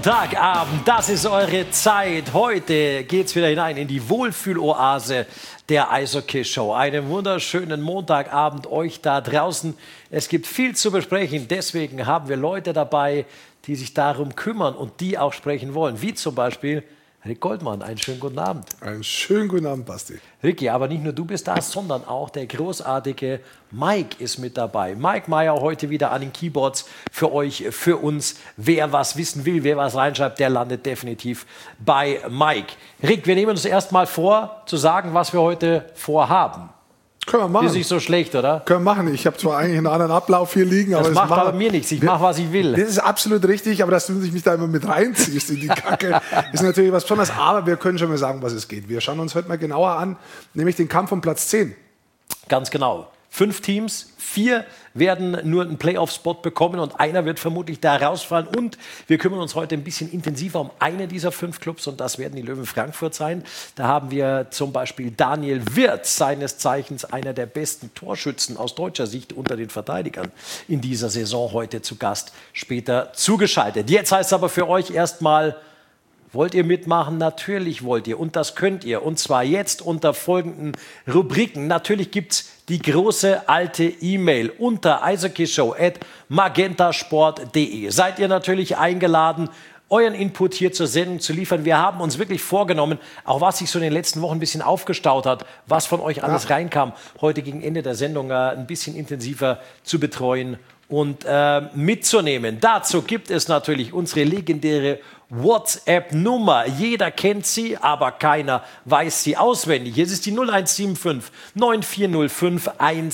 Montagabend, das ist eure Zeit. Heute geht's wieder hinein in die Wohlfühloase der Eishockey-Show. Einen wunderschönen Montagabend euch da draußen. Es gibt viel zu besprechen, deswegen haben wir Leute dabei, die sich darum kümmern und die auch sprechen wollen. Wie zum Beispiel Rick Goldmann. Einen schönen guten Abend. Einen schönen guten Abend, Basti. Ricky, aber nicht nur du bist da, sondern auch der großartige Mike ist mit dabei. Mike Meyer heute wieder an den Keyboards für euch, für uns. Wer was wissen will, wer was reinschreibt, der landet definitiv bei Mike. Rick, wir nehmen uns erstmal vor, zu sagen, was wir heute vorhaben. Können wir machen. Ist nicht so schlecht, oder? Können wir machen. Ich habe zwar eigentlich einen anderen Ablauf hier liegen, aber das macht aber mir nichts. Ich mache, was ich will. Das ist absolut richtig, aber dass du mich da immer mit reinziehst in die Kacke, ist natürlich was Besonderes. Aber wir können schon mal sagen, was es geht. Wir schauen uns heute mal genauer an, nämlich den Kampf um Platz 10. Ganz genau. 5 Teams, 4 werden nur einen Playoff-Spot bekommen und einer wird vermutlich da rausfallen. Und wir kümmern uns heute ein bisschen intensiver um einen dieser 5 Clubs und das werden die Löwen Frankfurt sein. Da haben wir zum Beispiel Daniel Wirtz, seines Zeichens einer der besten Torschützen aus deutscher Sicht unter den Verteidigern in dieser Saison, heute zu Gast, später zugeschaltet. Jetzt heißt es aber für euch erstmal: Wollt ihr mitmachen? Natürlich wollt ihr. Und das könnt ihr. Und zwar jetzt unter folgenden Rubriken. Natürlich gibt es die große alte E-Mail unter eishockeyshow@magentasport.de. Seid ihr natürlich eingeladen, euren Input hier zur Sendung zu liefern. Wir haben uns wirklich vorgenommen, auch was sich so in den letzten Wochen ein bisschen aufgestaut hat, was von euch alles reinkam, heute gegen Ende der Sendung ein bisschen intensiver zu betreuen und mitzunehmen. Dazu gibt es natürlich unsere legendäre WhatsApp-Nummer. Jeder kennt sie, aber keiner weiß sie auswendig. Es ist die 0175 9405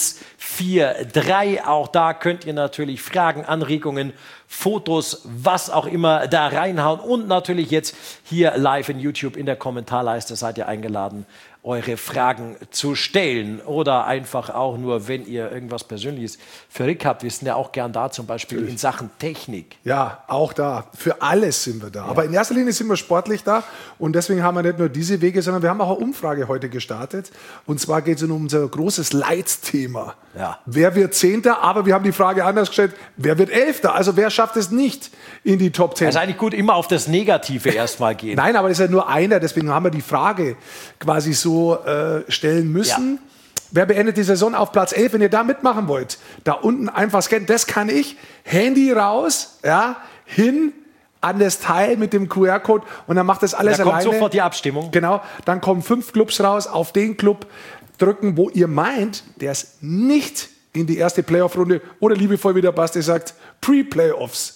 143. Auch da könnt ihr natürlich Fragen, Anregungen, Fotos, was auch immer da reinhauen. Und natürlich jetzt hier live in YouTube in der Kommentarleiste seid ihr eingeladen, eure Fragen zu stellen oder einfach auch nur, wenn ihr irgendwas Persönliches für Rick habt. Wir sind ja auch gern da, zum Beispiel in Sachen Technik. Ja, auch da. Für alles sind wir da. Ja. Aber in erster Linie sind wir sportlich da und deswegen haben wir nicht nur diese Wege, sondern wir haben auch eine Umfrage heute gestartet. Und zwar geht es um unser großes Leitthema. Ja. Wer wird Zehnter? Aber wir haben die Frage anders gestellt, wer wird Elfter? Also wer schafft es nicht in die Top 10? Also eigentlich gut, immer auf das Negative erstmal gehen. Nein, aber das ist ja nur einer, deswegen haben wir die Frage quasi so stellen müssen. Ja. Wer beendet die Saison auf Platz 11? Wenn ihr da mitmachen wollt, da unten einfach scannen, das kann ich. Handy raus, ja, hin an das Teil mit dem QR-Code und dann macht das alles alleine. Da kommt sofort die Abstimmung. Genau, dann kommen 5 Clubs raus, auf den Club drücken, wo ihr meint, der es nicht in die erste Playoff-Runde oder liebevoll, wie der Basti sagt, Pre-Playoffs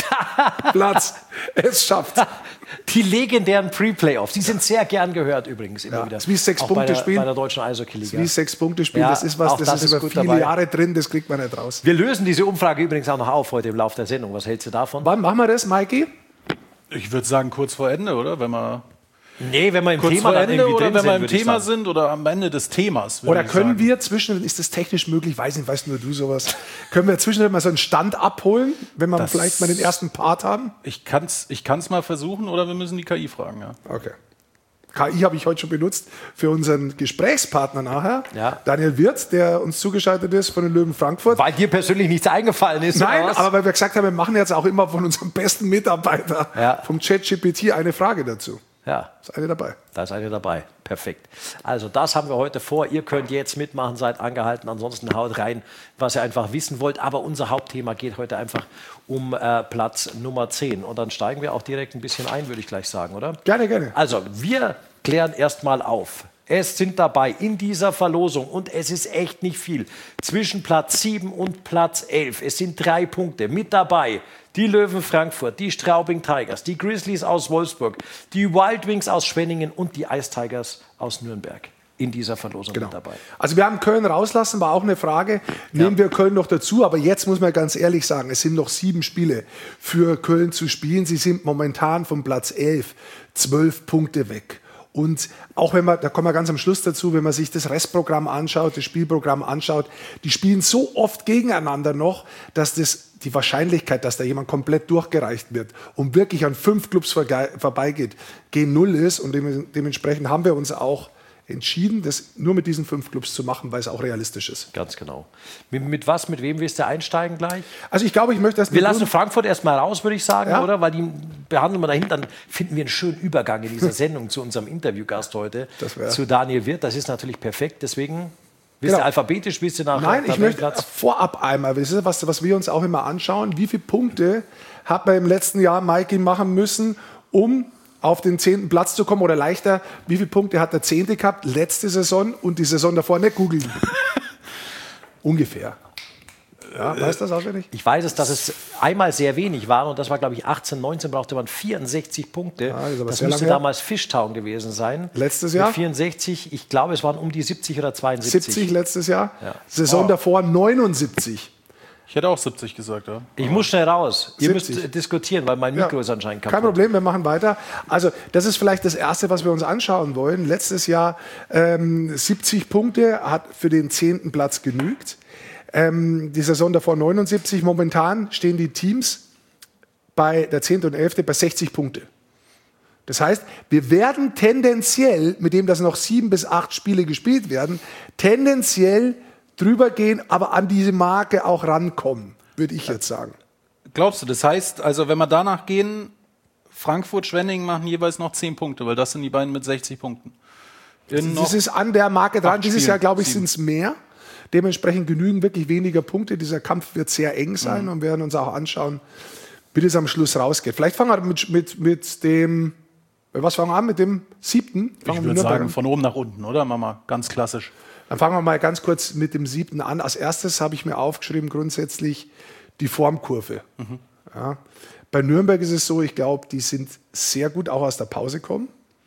Platz es schafft. Die legendären Pre-Playoffs, die sind sehr gern gehört übrigens immer wieder. Das ist wie 6-Punkte-Spiel. Bei der deutschen Eishockey-Liga. Das ist wie 6-Punkte-Spiel. Das ist was, das ist über viele Jahre drin, das kriegt man nicht raus. Wir lösen diese Umfrage übrigens auch noch auf heute im Laufe der Sendung. Was hältst du davon? Wann machen wir das, Mikey? Ich würde sagen kurz vor Ende, oder? Wenn wir Nee, wenn wir im kurz Thema vor Ende dann oder wenn wir im sind, Thema sind oder am Ende des Themas. Oder können wir zwischen, ist das technisch möglich, weiß nicht, weißt nur du sowas, können wir zwischendurch mal so einen Stand abholen, wenn wir vielleicht mal den ersten Part haben? Ich kann's mal versuchen oder wir müssen die KI fragen, ja. Okay. KI habe ich heute schon benutzt für unseren Gesprächspartner nachher, ja. Daniel Wirtz, der uns zugeschaltet ist von den Löwen Frankfurt. Weil dir persönlich nichts eingefallen ist? Nein, aber weil wir gesagt haben, wir machen jetzt auch immer von unserem besten Mitarbeiter vom ChatGPT eine Frage dazu. Ja. Ist eine dabei. Da ist eine dabei. Perfekt. Also das haben wir heute vor. Ihr könnt jetzt mitmachen, seid angehalten. Ansonsten haut rein, was ihr einfach wissen wollt. Aber unser Hauptthema geht heute einfach um Platz Nummer 10. Und dann steigen wir auch direkt ein bisschen ein, würde ich gleich sagen, oder? Gerne, gerne. Also wir klären erstmal auf. Es sind dabei in dieser Verlosung, und es ist echt nicht viel, zwischen Platz 7 und Platz 11. Es sind 3 Punkte mit dabei. Die Löwen Frankfurt, die Straubing Tigers, die Grizzlies aus Wolfsburg, die Wild Wings aus Schwenningen und die Ice Tigers aus Nürnberg. In dieser Verlosung mit dabei. Also wir haben Köln rauslassen, war auch eine Frage. Nehmen wir Köln noch dazu, aber jetzt muss man ganz ehrlich sagen, es sind noch 7 Spiele für Köln zu spielen. Sie sind momentan vom Platz 11 12 Punkte weg. Und auch wenn man, da kommen wir ganz am Schluss dazu, wenn man sich das Restprogramm anschaut, das Spielprogramm anschaut, die spielen so oft gegeneinander noch, dass die Wahrscheinlichkeit, dass da jemand komplett durchgereicht wird und wirklich an 5 Clubs vorbeigeht, G0 ist. Und dementsprechend haben wir uns auch entschieden, das nur mit diesen 5 Clubs zu machen, weil es auch realistisch ist. Ganz genau. Mit wem willst du einsteigen gleich? Also ich glaube, ich möchte das... Wir lassen Frankfurt erstmal raus, würde ich sagen, Ja. oder? Weil die behandeln wir dahin, dann finden wir einen schönen Übergang in dieser Sendung zu unserem Interviewgast heute, zu Daniel Wirth. Das ist natürlich perfekt, deswegen... Willst du alphabetisch, willst du nach Nein, ich möchte vorab einmal wissen, was wir uns auch immer anschauen, wie viele Punkte hat man im letzten Jahr Mikey machen müssen, um auf den 10. Platz zu kommen oder leichter, wie viele Punkte hat der 10. gehabt, letzte Saison und die Saison davor, nicht googeln. Ungefähr. Ja, weißt du das auswendig? Ich weiß es, dass es einmal sehr wenig war und das war, glaube ich, 18, 19 brauchte man 64 Punkte. Ja, das müsste damals Fishtown gewesen sein. Letztes Jahr? Mit 64, ich glaube, es waren um die 70 oder 72. 70 letztes Jahr, ja. Saison davor 79. Ich hätte auch 70 gesagt, ja. Ich muss schnell raus. Ihr 70. müsst diskutieren, weil mein Mikro ist anscheinend kaputt. Kein Problem, wir machen weiter. Also das ist vielleicht das Erste, was wir uns anschauen wollen. Letztes Jahr 70 Punkte hat für den 10. Platz genügt. Die Saison davor 79. Momentan stehen die Teams bei der 10. und 11. bei 60 Punkte. Das heißt, wir werden tendenziell, mit dem, dass noch 7 bis 8 Spiele gespielt werden, tendenziell drüber gehen, aber an diese Marke auch rankommen, würde ich jetzt sagen. Glaubst du, das heißt, also wenn wir danach gehen, Frankfurt, Schwenningen machen jeweils noch 10 Punkte, weil das sind die beiden mit 60 Punkten. Das ist an der Marke dran. Dieses Jahr, glaube ich, 7. sind es mehr. Dementsprechend genügen wirklich weniger Punkte. Dieser Kampf wird sehr eng sein und wir werden uns auch anschauen, wie das am Schluss rausgeht. Vielleicht fangen wir mit dem, was fangen wir an? Mit dem 7.? Ich würde sagen, von oben nach unten, oder Mama? Ganz klassisch. Dann fangen wir mal ganz kurz mit dem 7. an. Als erstes habe ich mir aufgeschrieben, grundsätzlich die Formkurve. Ja. Bei Nürnberg ist es so, ich glaube, die sind sehr gut auch aus der Pause gekommen.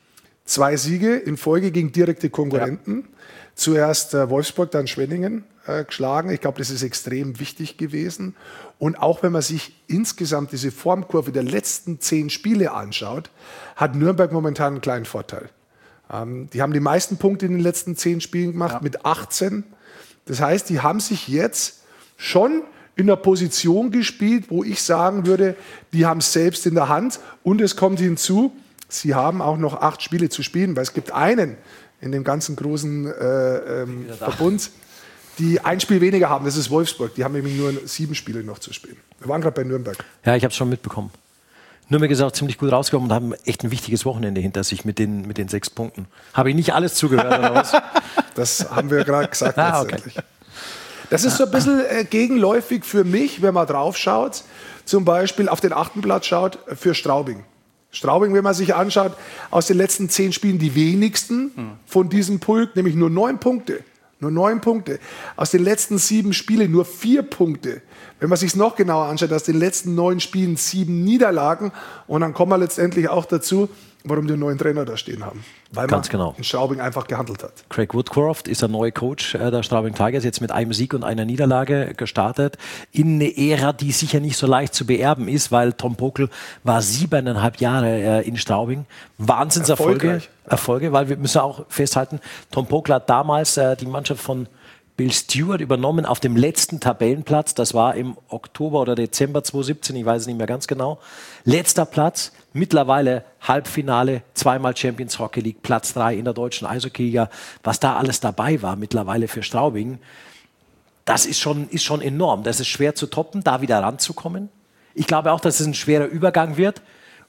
2 Siege in Folge gegen direkte Konkurrenten. Ja. Zuerst Wolfsburg, dann Schwenningen geschlagen. Ich glaube, das ist extrem wichtig gewesen. Und auch wenn man sich insgesamt diese Formkurve der letzten 10 Spiele anschaut, hat Nürnberg momentan einen kleinen Vorteil. Die haben die meisten Punkte in den letzten 10 Spielen gemacht, mit 18. Das heißt, die haben sich jetzt schon in einer Position gespielt, wo ich sagen würde, die haben es selbst in der Hand. Und es kommt hinzu, sie haben auch noch 8 Spiele zu spielen, weil es gibt einen in dem ganzen großen Verbund, die ein Spiel weniger haben. Das ist Wolfsburg. Die haben nämlich nur 7 Spiele noch zu spielen. Wir waren gerade bei Nürnberg. Ja, ich habe es schon mitbekommen. Nürnberg ist auch ziemlich gut rausgekommen und haben echt ein wichtiges Wochenende hinter sich mit den 6 Punkten. Habe ich nicht alles zugehört oder was? Das haben wir gerade gesagt letztendlich. Okay. Das ist so ein bisschen gegenläufig für mich, wenn man drauf schaut, zum Beispiel auf den 8. Platz schaut, für Straubing. Straubing, wenn man sich anschaut, aus den letzten 10 Spielen die wenigsten von diesem Pulk, nämlich nur 9 Punkte. Nur 9 Punkte. Aus den letzten 7 Spielen nur 4 Punkte. Wenn man sich es noch genauer anschaut, aus den letzten 9 Spielen 7 Niederlagen. Und dann kommen wir letztendlich auch dazu, warum die einen neuen Trainer da stehen haben. Weil man in Straubing einfach gehandelt hat. Craig Woodcroft ist der neue Coach der Straubing Tigers, jetzt mit einem Sieg und einer Niederlage gestartet. In eine Ära, die sicher nicht so leicht zu beerben ist, weil Tom Pokel war 7,5 Jahre in Straubing. Wahnsinnserfolge, weil wir müssen auch festhalten, Tom Pokel hat damals die Mannschaft von Bill Stewart übernommen auf dem letzten Tabellenplatz. Das war im Oktober oder Dezember 2017, ich weiß es nicht mehr ganz genau. Letzter Platz, mittlerweile Halbfinale, 2-mal Champions Hockey League, Platz 3 in der deutschen Eishockey-Liga. Was da alles dabei war mittlerweile für Straubing, das ist schon enorm. Das ist schwer zu toppen, da wieder ranzukommen. Ich glaube auch, dass es ein schwerer Übergang wird,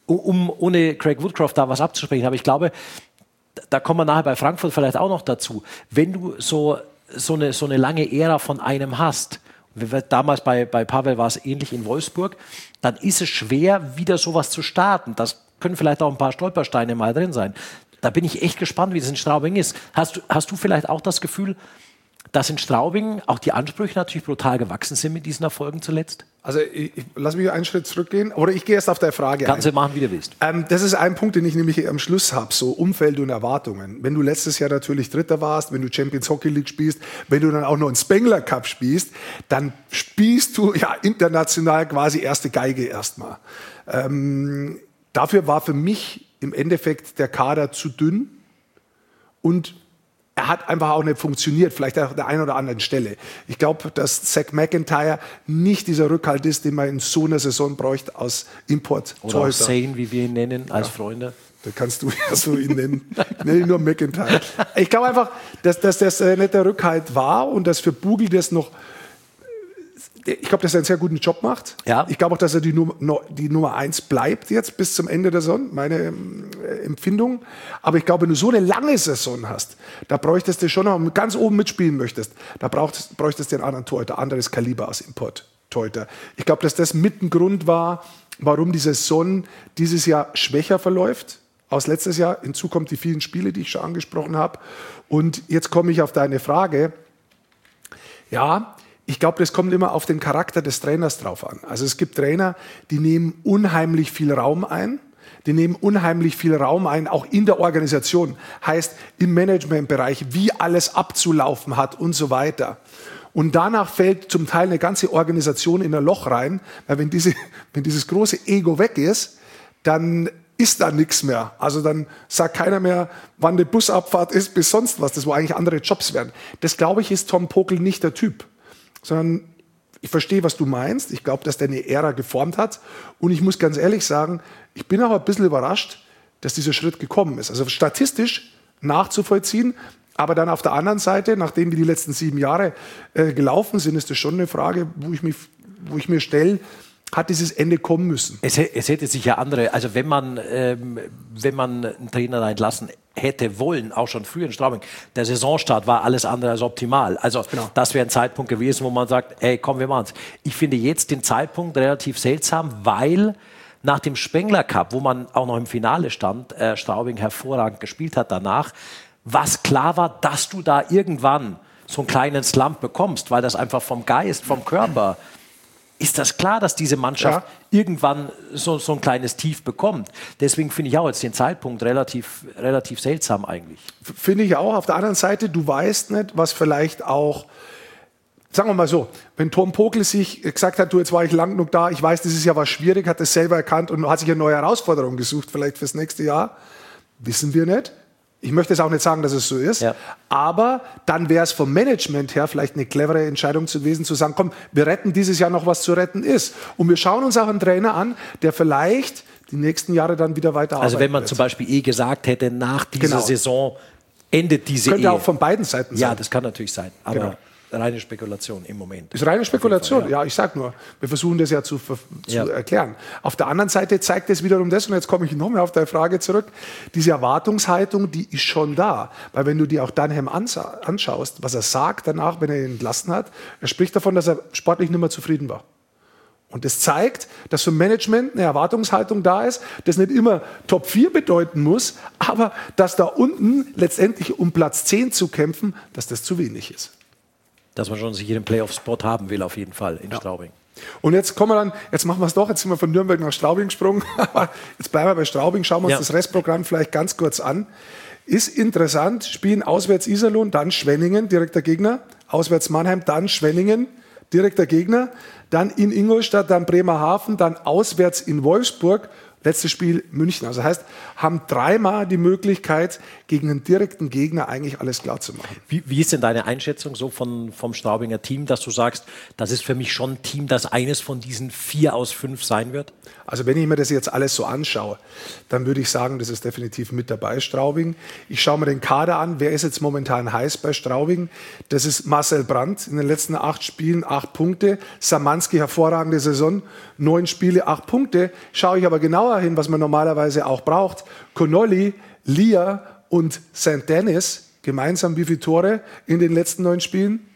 ohne Craig Woodcroft da was abzusprechen. Aber ich glaube, da kommen wir nachher bei Frankfurt vielleicht auch noch dazu. Wenn du so eine lange Ära von einem hast, damals bei Pavel war es ähnlich in Wolfsburg, dann ist es schwer, wieder sowas zu starten. Das können vielleicht auch ein paar Stolpersteine mal drin sein. Da bin ich echt gespannt, wie das in Straubing ist. Hast du vielleicht auch das Gefühl, dass in Straubing auch die Ansprüche natürlich brutal gewachsen sind mit diesen Erfolgen zuletzt? Also lass mich einen Schritt zurückgehen, oder ich gehe erst auf deine Frage ein. Kannst du machen, wie du willst. Das ist ein Punkt, den ich nämlich am Schluss habe, so Umfeld und Erwartungen. Wenn du letztes Jahr natürlich Dritter warst, wenn du Champions Hockey League spielst, wenn du dann auch noch einen Spengler Cup spielst, dann spielst du ja international quasi erste Geige erstmal. Dafür war für mich im Endeffekt der Kader zu dünn und er hat einfach auch nicht funktioniert, vielleicht an der einen oder anderen Stelle. Ich glaube, dass Zach McIntyre nicht dieser Rückhalt ist, den man in so einer Saison bräuchte aus Import. Oder aus Zane, wie wir ihn nennen, als Freunde. Da kannst du ja so ihn nennen. Ich nenne ihn nur McIntyre. Ich glaube einfach, dass das nicht der Rückhalt war und dass für Bugel das noch. Ich glaube, dass er einen sehr guten Job macht. Ja. Ich glaube auch, dass er die Nummer 1 bleibt jetzt bis zum Ende der Saison, meine Empfindung. Aber ich glaube, wenn du so eine lange Saison hast, da bräuchtest du schon noch, wenn du ganz oben mitspielen möchtest, da bräuchtest du einen anderen Torhüter, anderes Kaliber als Import-Torhüter. Ich glaube, dass das mit ein Grund war, warum die Saison dieses Jahr schwächer verläuft als letztes Jahr. Hinzu kommen die vielen Spiele, die ich schon angesprochen habe. Und jetzt komme ich auf deine Frage. Ja, ich glaube, das kommt immer auf den Charakter des Trainers drauf an. Also es gibt Trainer, die nehmen unheimlich viel Raum ein. Die nehmen unheimlich viel Raum ein, auch in der Organisation. Heißt, im Managementbereich, wie alles abzulaufen hat und so weiter. Und danach fällt zum Teil eine ganze Organisation in ein Loch rein, weil wenn dieses große Ego weg ist, dann ist da nichts mehr. Also dann sagt keiner mehr, wann die Busabfahrt ist, bis sonst was. Das wo eigentlich andere Jobs wären. Das, glaube ich, ist Tom Pokl nicht der Typ. Sondern ich verstehe, was du meinst. Ich glaube, dass der eine Ära geformt hat. Und ich muss ganz ehrlich sagen, ich bin auch ein bisschen überrascht, dass dieser Schritt gekommen ist. Also statistisch nachzuvollziehen, aber dann auf der anderen Seite, nachdem wir die letzten 7 Jahre gelaufen sind, ist das schon eine Frage, wo ich mir stelle, hat dieses Ende kommen müssen. Es hätte sich ja andere, also wenn man einen Trainer da entlassen hätte wollen, auch schon früher in Straubing, der Saisonstart war alles andere als optimal. Also das wäre ein Zeitpunkt gewesen, wo man sagt, ey, komm, wir machen's. Ich finde jetzt den Zeitpunkt relativ seltsam, weil nach dem Spengler Cup, wo man auch noch im Finale stand, Straubing hervorragend gespielt hat danach, was klar war, dass du da irgendwann so einen kleinen Slump bekommst, weil das einfach vom Geist, vom Körper, ist das klar, dass diese Mannschaft irgendwann so ein kleines Tief bekommt. Deswegen finde ich auch jetzt den Zeitpunkt relativ seltsam eigentlich. Finde ich auch. Auf der anderen Seite, du weißt nicht, was vielleicht auch, sagen wir mal so, wenn Tom Pokl sich gesagt hat, du, jetzt war ich lang genug da, ich weiß, dieses Jahr war schwierig, hat das selber erkannt und hat sich eine neue Herausforderung gesucht, vielleicht fürs nächste Jahr, wissen wir nicht. Ich möchte jetzt auch nicht sagen, dass es so ist, aber dann wäre es vom Management her vielleicht eine clevere Entscheidung gewesen, zu sagen, komm, wir retten dieses Jahr noch, was zu retten ist. Und wir schauen uns auch einen Trainer an, der vielleicht die nächsten Jahre dann wieder weiterarbeitet. Also wenn man zum Beispiel gesagt hätte, nach dieser Saison endet diese Könnte auch von beiden Seiten sein. Ja, das kann natürlich sein, aber reine Spekulation im Moment. Ist reine Spekulation, ja, ich sag nur. Wir versuchen das ja zu erklären. Auf der anderen Seite zeigt es wiederum das, und jetzt komme ich nochmal auf deine Frage zurück, diese Erwartungshaltung, die ist schon da. Weil wenn du dir auch Dunham anschaust, was er sagt danach, wenn er ihn entlassen hat, er spricht davon, dass er sportlich nicht mehr zufrieden war. Und das zeigt, dass für Management eine Erwartungshaltung da ist, das nicht immer Top 4 bedeuten muss, aber dass da unten letztendlich um Platz 10 zu kämpfen, dass das zu wenig ist. Dass man schon sich hier den Playoff-Spot haben will, auf jeden Fall in Straubing. Und jetzt kommen wir dann, jetzt machen wir es doch, jetzt sind wir von Nürnberg nach Straubing gesprungen, aber jetzt bleiben wir bei Straubing, schauen wir uns das Restprogramm vielleicht ganz kurz an. Ist interessant, spielen auswärts Iserlohn, dann Schwenningen, direkter Gegner, auswärts Mannheim, dann Schwenningen, direkter Gegner, dann in Ingolstadt, dann Bremerhaven, dann auswärts in Wolfsburg, letztes Spiel München. Also heißt, haben 3-mal die Möglichkeit, gegen einen direkten Gegner eigentlich alles klar zu machen. Wie ist denn deine Einschätzung so vom Straubinger Team, dass du sagst, das ist für mich schon ein Team, das eines von diesen 4 aus 5 sein wird? Also wenn ich mir das jetzt alles so anschaue, dann würde ich sagen, das ist definitiv mit dabei, Straubing. Ich schaue mir den Kader an. Wer ist jetzt momentan heiß bei Straubing? Das ist Marcel Brandt. In den letzten 8 Spielen 8 Punkte. Samanski, hervorragende Saison. 9 Spiele, 8 Punkte. Schaue ich aber genauer hin, was man normalerweise auch braucht. Connolly, Lia und St. Denis, gemeinsam wie viele Tore in den letzten 9 Spielen?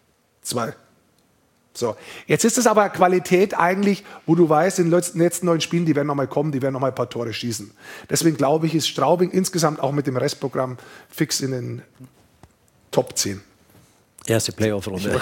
2. So, jetzt ist es aber Qualität eigentlich, wo du weißt, in den letzten 9 Spielen, die werden nochmal kommen, die werden nochmal ein paar Tore schießen. Deswegen glaube ich, ist Straubing insgesamt auch mit dem Restprogramm fix in den Top 10. Erste Playoff-Runde.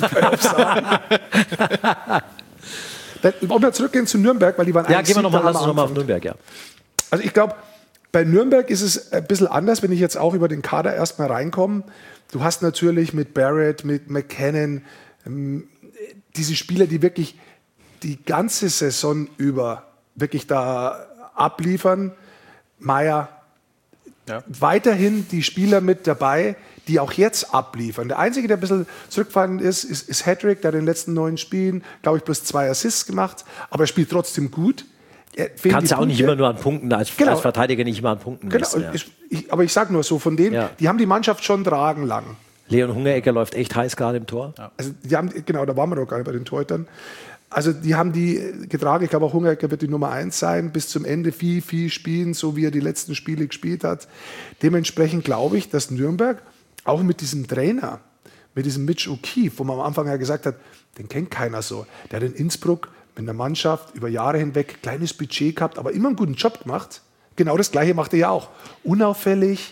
Wollen wir zurückgehen zu Nürnberg, weil die waren gehen wir nochmal auf Nürnberg, ja. Also ich glaube, bei Nürnberg ist es ein bisschen anders, wenn ich jetzt auch über den Kader erstmal reinkomme. Du hast natürlich mit Barrett, mit McKinnon, diese Spieler, die wirklich die ganze Saison über wirklich da abliefern. Meier, weiterhin die Spieler mit dabei, die auch jetzt abliefern. Der Einzige, der ein bisschen zurückgefallen ist Hedrick, der hat in den letzten 9 Spielen, glaube ich, plus 2 Assists gemacht, aber er spielt trotzdem gut. Kannst ja auch nicht immer nur an Punkten, als Verteidiger nicht immer an Punkten messen. Genau, aber ich sage nur so, von denen, die haben die Mannschaft schon tragen lang. Leon Hungerecker läuft echt heiß gerade im Tor. Ja. Also die haben, genau, da waren wir doch gar nicht bei den Torhütern. Also die haben die getragen. Ich glaube auch Hungerecker wird die Nummer 1 sein, bis zum Ende viel spielen, so wie er die letzten Spiele gespielt hat. Dementsprechend glaube ich, dass Nürnberg auch mit diesem Trainer, mit diesem Mitch O'Keefe, wo man am Anfang ja gesagt hat, den kennt keiner so. Der hat in Innsbruck mit einer Mannschaft über Jahre hinweg kleines Budget gehabt, aber immer einen guten Job gemacht. Genau das Gleiche macht er ja auch. Unauffällig.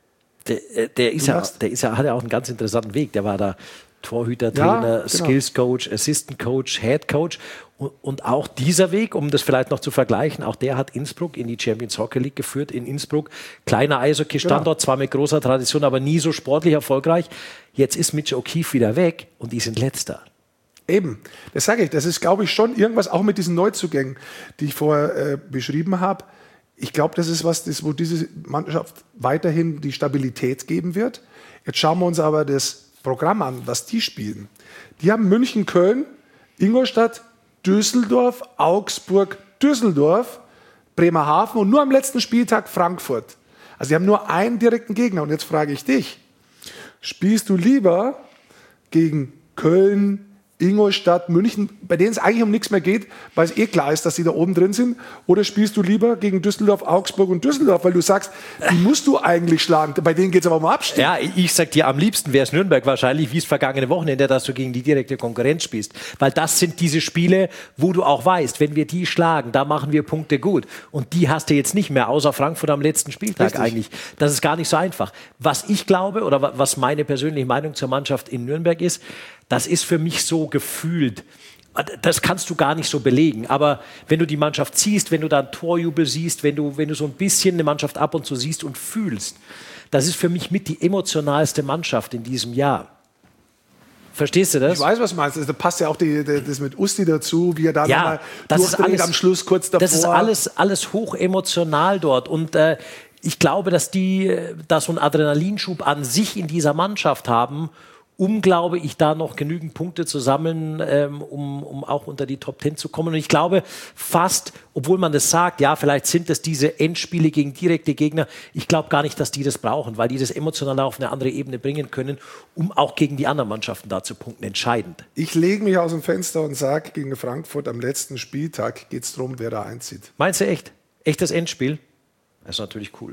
Der hat ja auch einen ganz interessanten Weg. Der war da Torhüter, Trainer, Skills Coach, Assistant Coach, Head Coach. Und auch dieser Weg, um das vielleicht noch zu vergleichen, auch der hat Innsbruck in die Champions Hockey League geführt. In Innsbruck, kleiner Eishockey-Standort, zwar mit großer Tradition, aber nie so sportlich erfolgreich. Jetzt ist Mitch O'Keefe wieder weg und die sind Letzter. Eben, das sage ich. Das ist, glaube ich, schon irgendwas auch mit diesen Neuzugängen, die ich vorher beschrieben habe. Ich glaube, das ist was, wo diese Mannschaft weiterhin die Stabilität geben wird. Jetzt schauen wir uns aber das Programm an, was die spielen. Die haben München, Köln, Ingolstadt, Düsseldorf, Augsburg, Düsseldorf, Bremerhaven und nur am letzten Spieltag Frankfurt. Also die haben nur einen direkten Gegner. Und jetzt frage ich dich, spielst du lieber gegen Köln, Ingolstadt, München, bei denen es eigentlich um nichts mehr geht, weil es klar ist, dass sie da oben drin sind? Oder spielst du lieber gegen Düsseldorf, Augsburg und Düsseldorf, weil du sagst, die musst du eigentlich schlagen. Bei denen geht es aber um Abstieg. Ja, ich sag dir, am liebsten wäre es Nürnberg wahrscheinlich, wie es vergangene Wochenende, dass du gegen die direkte Konkurrenz spielst. Weil das sind diese Spiele, wo du auch weißt, wenn wir die schlagen, da machen wir Punkte gut. Und die hast du jetzt nicht mehr, außer Frankfurt am letzten Spieltag eigentlich. Das ist gar nicht so einfach. Was ich glaube, oder was meine persönliche Meinung zur Mannschaft in Nürnberg ist, das ist für mich so gefühlt. Das kannst du gar nicht so belegen. Aber wenn du die Mannschaft siehst, wenn du da einen Torjubel siehst, wenn du so ein bisschen eine Mannschaft ab und zu siehst und fühlst, das ist für mich mit die emotionalste Mannschaft in diesem Jahr. Verstehst du das? Ich weiß, was du meinst. Da passt ja auch das mit Usti dazu, wie er da nochmal durchdreht am Schluss kurz davor. Das ist alles hoch emotional dort. Und ich glaube, dass die da so einen Adrenalinschub an sich in dieser Mannschaft haben, glaube ich, da noch genügend Punkte zu sammeln, um auch unter die Top 10 zu kommen. Und ich glaube fast, obwohl man das sagt, ja, vielleicht sind das diese Endspiele gegen direkte Gegner, ich glaube gar nicht, dass die das brauchen, weil die das emotional auf eine andere Ebene bringen können, um auch gegen die anderen Mannschaften da zu punkten, entscheidend. Ich lege mich aus dem Fenster und sage, gegen Frankfurt am letzten Spieltag geht es darum, wer da einzieht. Meinst du echt? Echt das Endspiel? Das ist natürlich cool.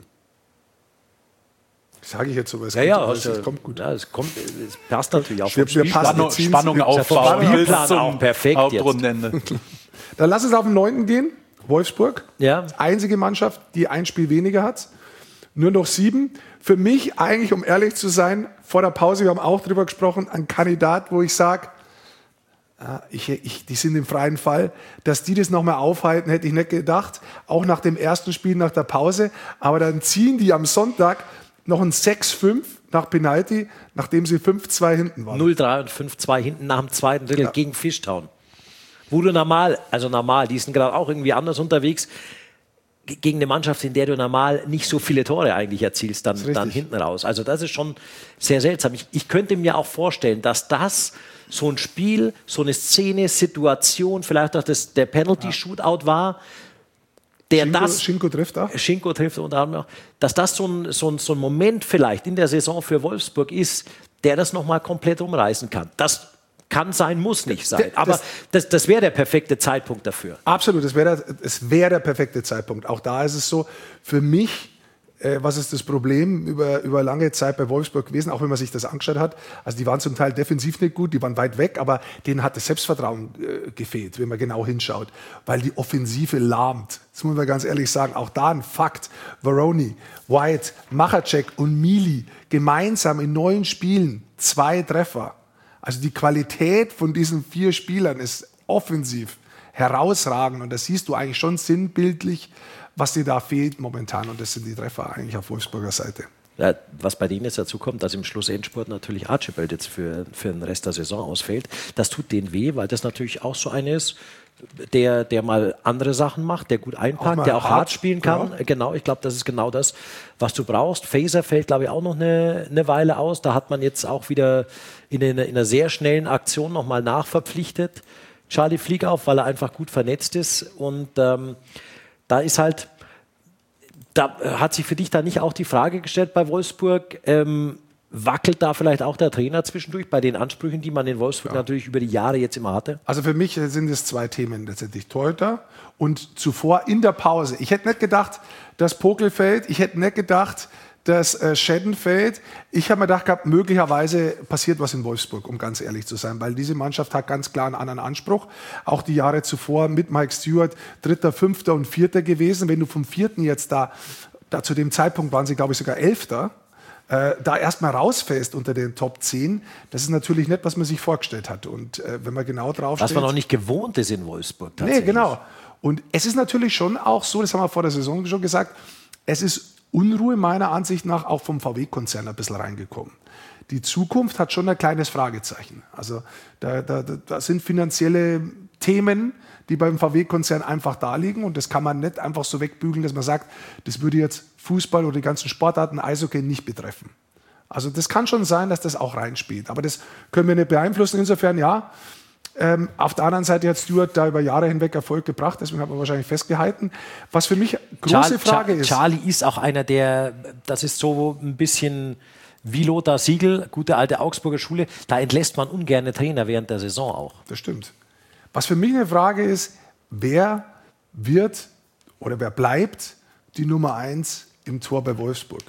Sage ich jetzt so, es kommt gut. Ja, es passt natürlich auch. Spannung aufbauen. Spielplan auch perfekt Hauptrundenende. Dann lass uns auf den 9. gehen. Wolfsburg. Ja. Einzige Mannschaft, die ein Spiel weniger hat. Nur noch 7. Für mich eigentlich, um ehrlich zu sein, vor der Pause, wir haben auch drüber gesprochen, ein Kandidat, wo ich sage, die sind im freien Fall. Dass die das nochmal aufhalten, hätte ich nicht gedacht. Auch nach dem ersten Spiel, nach der Pause. Aber dann ziehen die am Sonntag noch ein 6-5 nach Penalty, nachdem sie 5-2 hinten waren. 0-3 und 5-2 hinten nach dem zweiten Drittel gegen Fishtown. Wo du normal, die sind gerade auch irgendwie anders unterwegs, gegen eine Mannschaft, in der du normal nicht so viele Tore eigentlich erzielst, dann hinten raus. Also das ist schon sehr seltsam. Ich könnte mir auch vorstellen, dass das so ein Spiel, so eine Szene, Situation, vielleicht auch der Penalty-Shootout war, Schinko trifft auch. Schinko trifft unter anderem auch. Dass das so ein Moment vielleicht in der Saison für Wolfsburg ist, der das nochmal komplett umreißen kann. Das kann sein, muss nicht sein. Aber das wäre der perfekte Zeitpunkt dafür. Absolut, es wäre der perfekte Zeitpunkt. Auch da ist es so, für mich, was ist das Problem über lange Zeit bei Wolfsburg gewesen, auch wenn man sich das angeschaut hat. Also die waren zum Teil defensiv nicht gut, die waren weit weg, aber denen hat das Selbstvertrauen gefehlt, wenn man genau hinschaut, weil die Offensive lahmt. Das muss man ganz ehrlich sagen. Auch da ein Fakt. Varoni, White, Machacek und Mili gemeinsam in 9 Spielen 2 Treffer. Also die Qualität von diesen 4 Spielern ist offensiv herausragend und das siehst du eigentlich schon sinnbildlich, was dir da fehlt momentan. Und das sind die Treffer eigentlich auf Wolfsburger Seite. Ja, was bei denen jetzt dazu kommt, dass im Schlussendspurt natürlich Archibald jetzt für den Rest der Saison ausfällt. Das tut denen weh, weil das natürlich auch so einer ist, der mal andere Sachen macht, der gut einpackt, der auch hart spielen kann. Genau, ich glaube, das ist genau das, was du brauchst. Faser fällt, glaube ich, auch noch eine Weile aus. Da hat man jetzt auch wieder in einer sehr schnellen Aktion nochmal nachverpflichtet. Charlie Fliegauf, weil er einfach gut vernetzt ist. Und da ist halt, da hat sich für dich da nicht auch die Frage gestellt bei Wolfsburg, wackelt da vielleicht auch der Trainer zwischendurch bei den Ansprüchen, die man in Wolfsburg natürlich über die Jahre jetzt immer hatte? Also für mich sind es zwei Themen letztendlich. Torhüter und zuvor in der Pause. Ich hätte nicht gedacht, dass Pokel fällt. Ich hätte nicht gedacht, dass Schäden fällt. Ich habe mir gedacht gehabt, möglicherweise passiert was in Wolfsburg, um ganz ehrlich zu sein, weil diese Mannschaft hat ganz klar einen anderen Anspruch. Auch die Jahre zuvor mit Mike Stewart, 3., 5. und 4. gewesen. Wenn du vom 4. jetzt da zu dem Zeitpunkt waren sie, glaube ich, sogar 11., da erstmal rausfällst unter den Top 10, das ist natürlich nicht, was man sich vorgestellt hat. Und wenn man genau drauf Was steht, man noch nicht gewohnt ist in Wolfsburg tatsächlich. Nee, genau. Und es ist natürlich schon auch so, das haben wir vor der Saison schon gesagt, es ist Unruhe meiner Ansicht nach auch vom VW-Konzern ein bisschen reingekommen. Die Zukunft hat schon ein kleines Fragezeichen. Also da sind finanzielle Themen, die beim VW-Konzern einfach da liegen und das kann man nicht einfach so wegbügeln, dass man sagt, das würde jetzt Fußball oder die ganzen Sportarten, Eishockey nicht betreffen. Also das kann schon sein, dass das auch reinspielt, aber das können wir nicht beeinflussen. Insofern ja. Auf der anderen Seite hat Stewart da über Jahre hinweg Erfolg gebracht, deswegen hat man wahrscheinlich festgehalten. Was für mich große Frage ist... Charlie ist auch einer, das ist so ein bisschen wie Lothar Siegel, gute alte Augsburger Schule, da entlässt man ungerne Trainer während der Saison auch. Das stimmt. Was für mich eine Frage ist, wer wird oder wer bleibt die Nummer 1 im Tor bei Wolfsburg?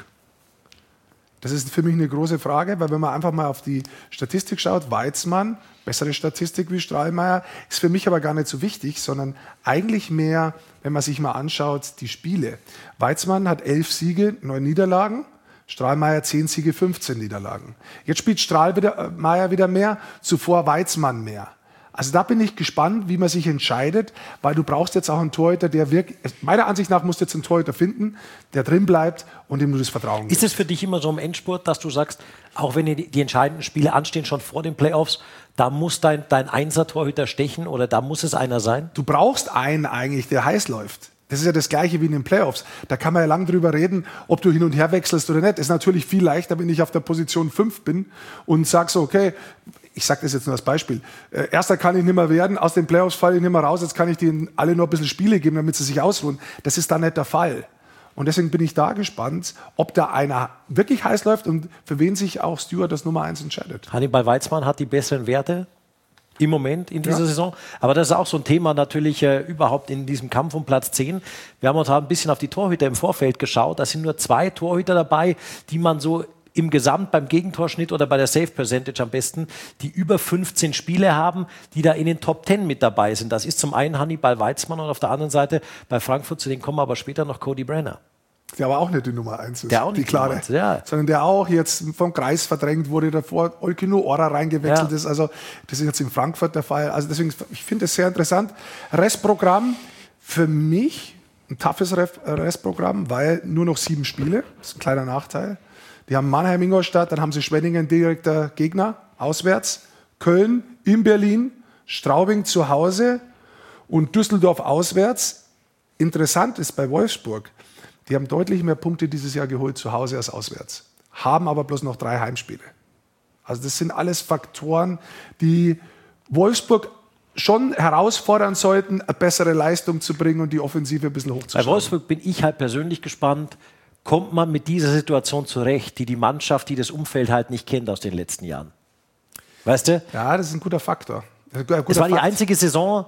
Das ist für mich eine große Frage, weil wenn man einfach mal auf die Statistik schaut, Weizmann, bessere Statistik wie Strahlmeier, ist für mich aber gar nicht so wichtig, sondern eigentlich mehr, wenn man sich mal anschaut, die Spiele. Weizmann hat 11 Siege, 9 Niederlagen, Strahlmeier 10 Siege, 15 Niederlagen. Jetzt spielt Strahlmeier wieder mehr, zuvor Weizmann mehr. Also da bin ich gespannt, wie man sich entscheidet, weil du brauchst jetzt auch einen Torhüter, der wirklich, meiner Ansicht nach musst du jetzt einen Torhüter finden, der drin bleibt und dem du das Vertrauen gibst. Ist es für dich immer so im Endspurt, dass du sagst, auch wenn die entscheidenden Spiele anstehen, schon vor den Playoffs, da muss dein Einser-Torhüter stechen oder da muss es einer sein? Du brauchst einen eigentlich, der heiß läuft. Das ist ja das Gleiche wie in den Playoffs. Da kann man ja lang drüber reden, ob du hin und her wechselst oder nicht. Das ist natürlich viel leichter, wenn ich auf der Position 5 bin und sag so, okay, ich sage das jetzt nur als Beispiel. Erster kann ich nicht mehr werden, aus den Playoffs falle ich nicht mehr raus, jetzt kann ich denen alle nur ein bisschen Spiele geben, damit sie sich ausruhen. Das ist dann nicht der Fall. Und deswegen bin ich da gespannt, ob da einer wirklich heiß läuft und für wen sich auch Stewart das Nummer 1 entscheidet. Hannibal Weizmann hat die besseren Werte im Moment in dieser Saison. Aber das ist auch so ein Thema natürlich überhaupt in diesem Kampf um Platz 10. Wir haben uns ein bisschen auf die Torhüter im Vorfeld geschaut. Da sind nur 2 Torhüter dabei, die man so im Gesamt beim Gegentorschnitt oder bei der Save Percentage am besten, die über 15 Spiele haben, die da in den Top 10 mit dabei sind. Das ist zum einen Hannibal Weizmann und auf der anderen Seite bei Frankfurt, zu denen kommen wir aber später noch Cody Brenner. Der aber auch nicht die Nummer 1 ist, der auch nicht die klare, sondern der auch jetzt vom Kreis verdrängt wurde, davor Olkino Ora reingewechselt ist. Also das ist jetzt in Frankfurt der Fall. Also deswegen, ich finde es sehr interessant. Restprogramm für mich ein toughes Restprogramm, weil nur noch 7 Spiele. Das ist ein kleiner Nachteil. Die haben Mannheim, Ingolstadt, dann haben sie Schwenningen, direkter Gegner, auswärts. Köln, in Berlin, Straubing zu Hause und Düsseldorf auswärts. Interessant ist bei Wolfsburg, die haben deutlich mehr Punkte dieses Jahr geholt zu Hause als auswärts, haben aber bloß noch 3 Heimspiele. Also das sind alles Faktoren, die Wolfsburg schon herausfordern sollten, eine bessere Leistung zu bringen und die Offensive ein bisschen hochzuschrauben. Bei Wolfsburg bin ich halt persönlich gespannt, kommt man mit dieser Situation zurecht, die Mannschaft, die das Umfeld halt nicht kennt aus den letzten Jahren. Weißt du? Ja, das ist ein guter Faktor. Das war die einzige Saison,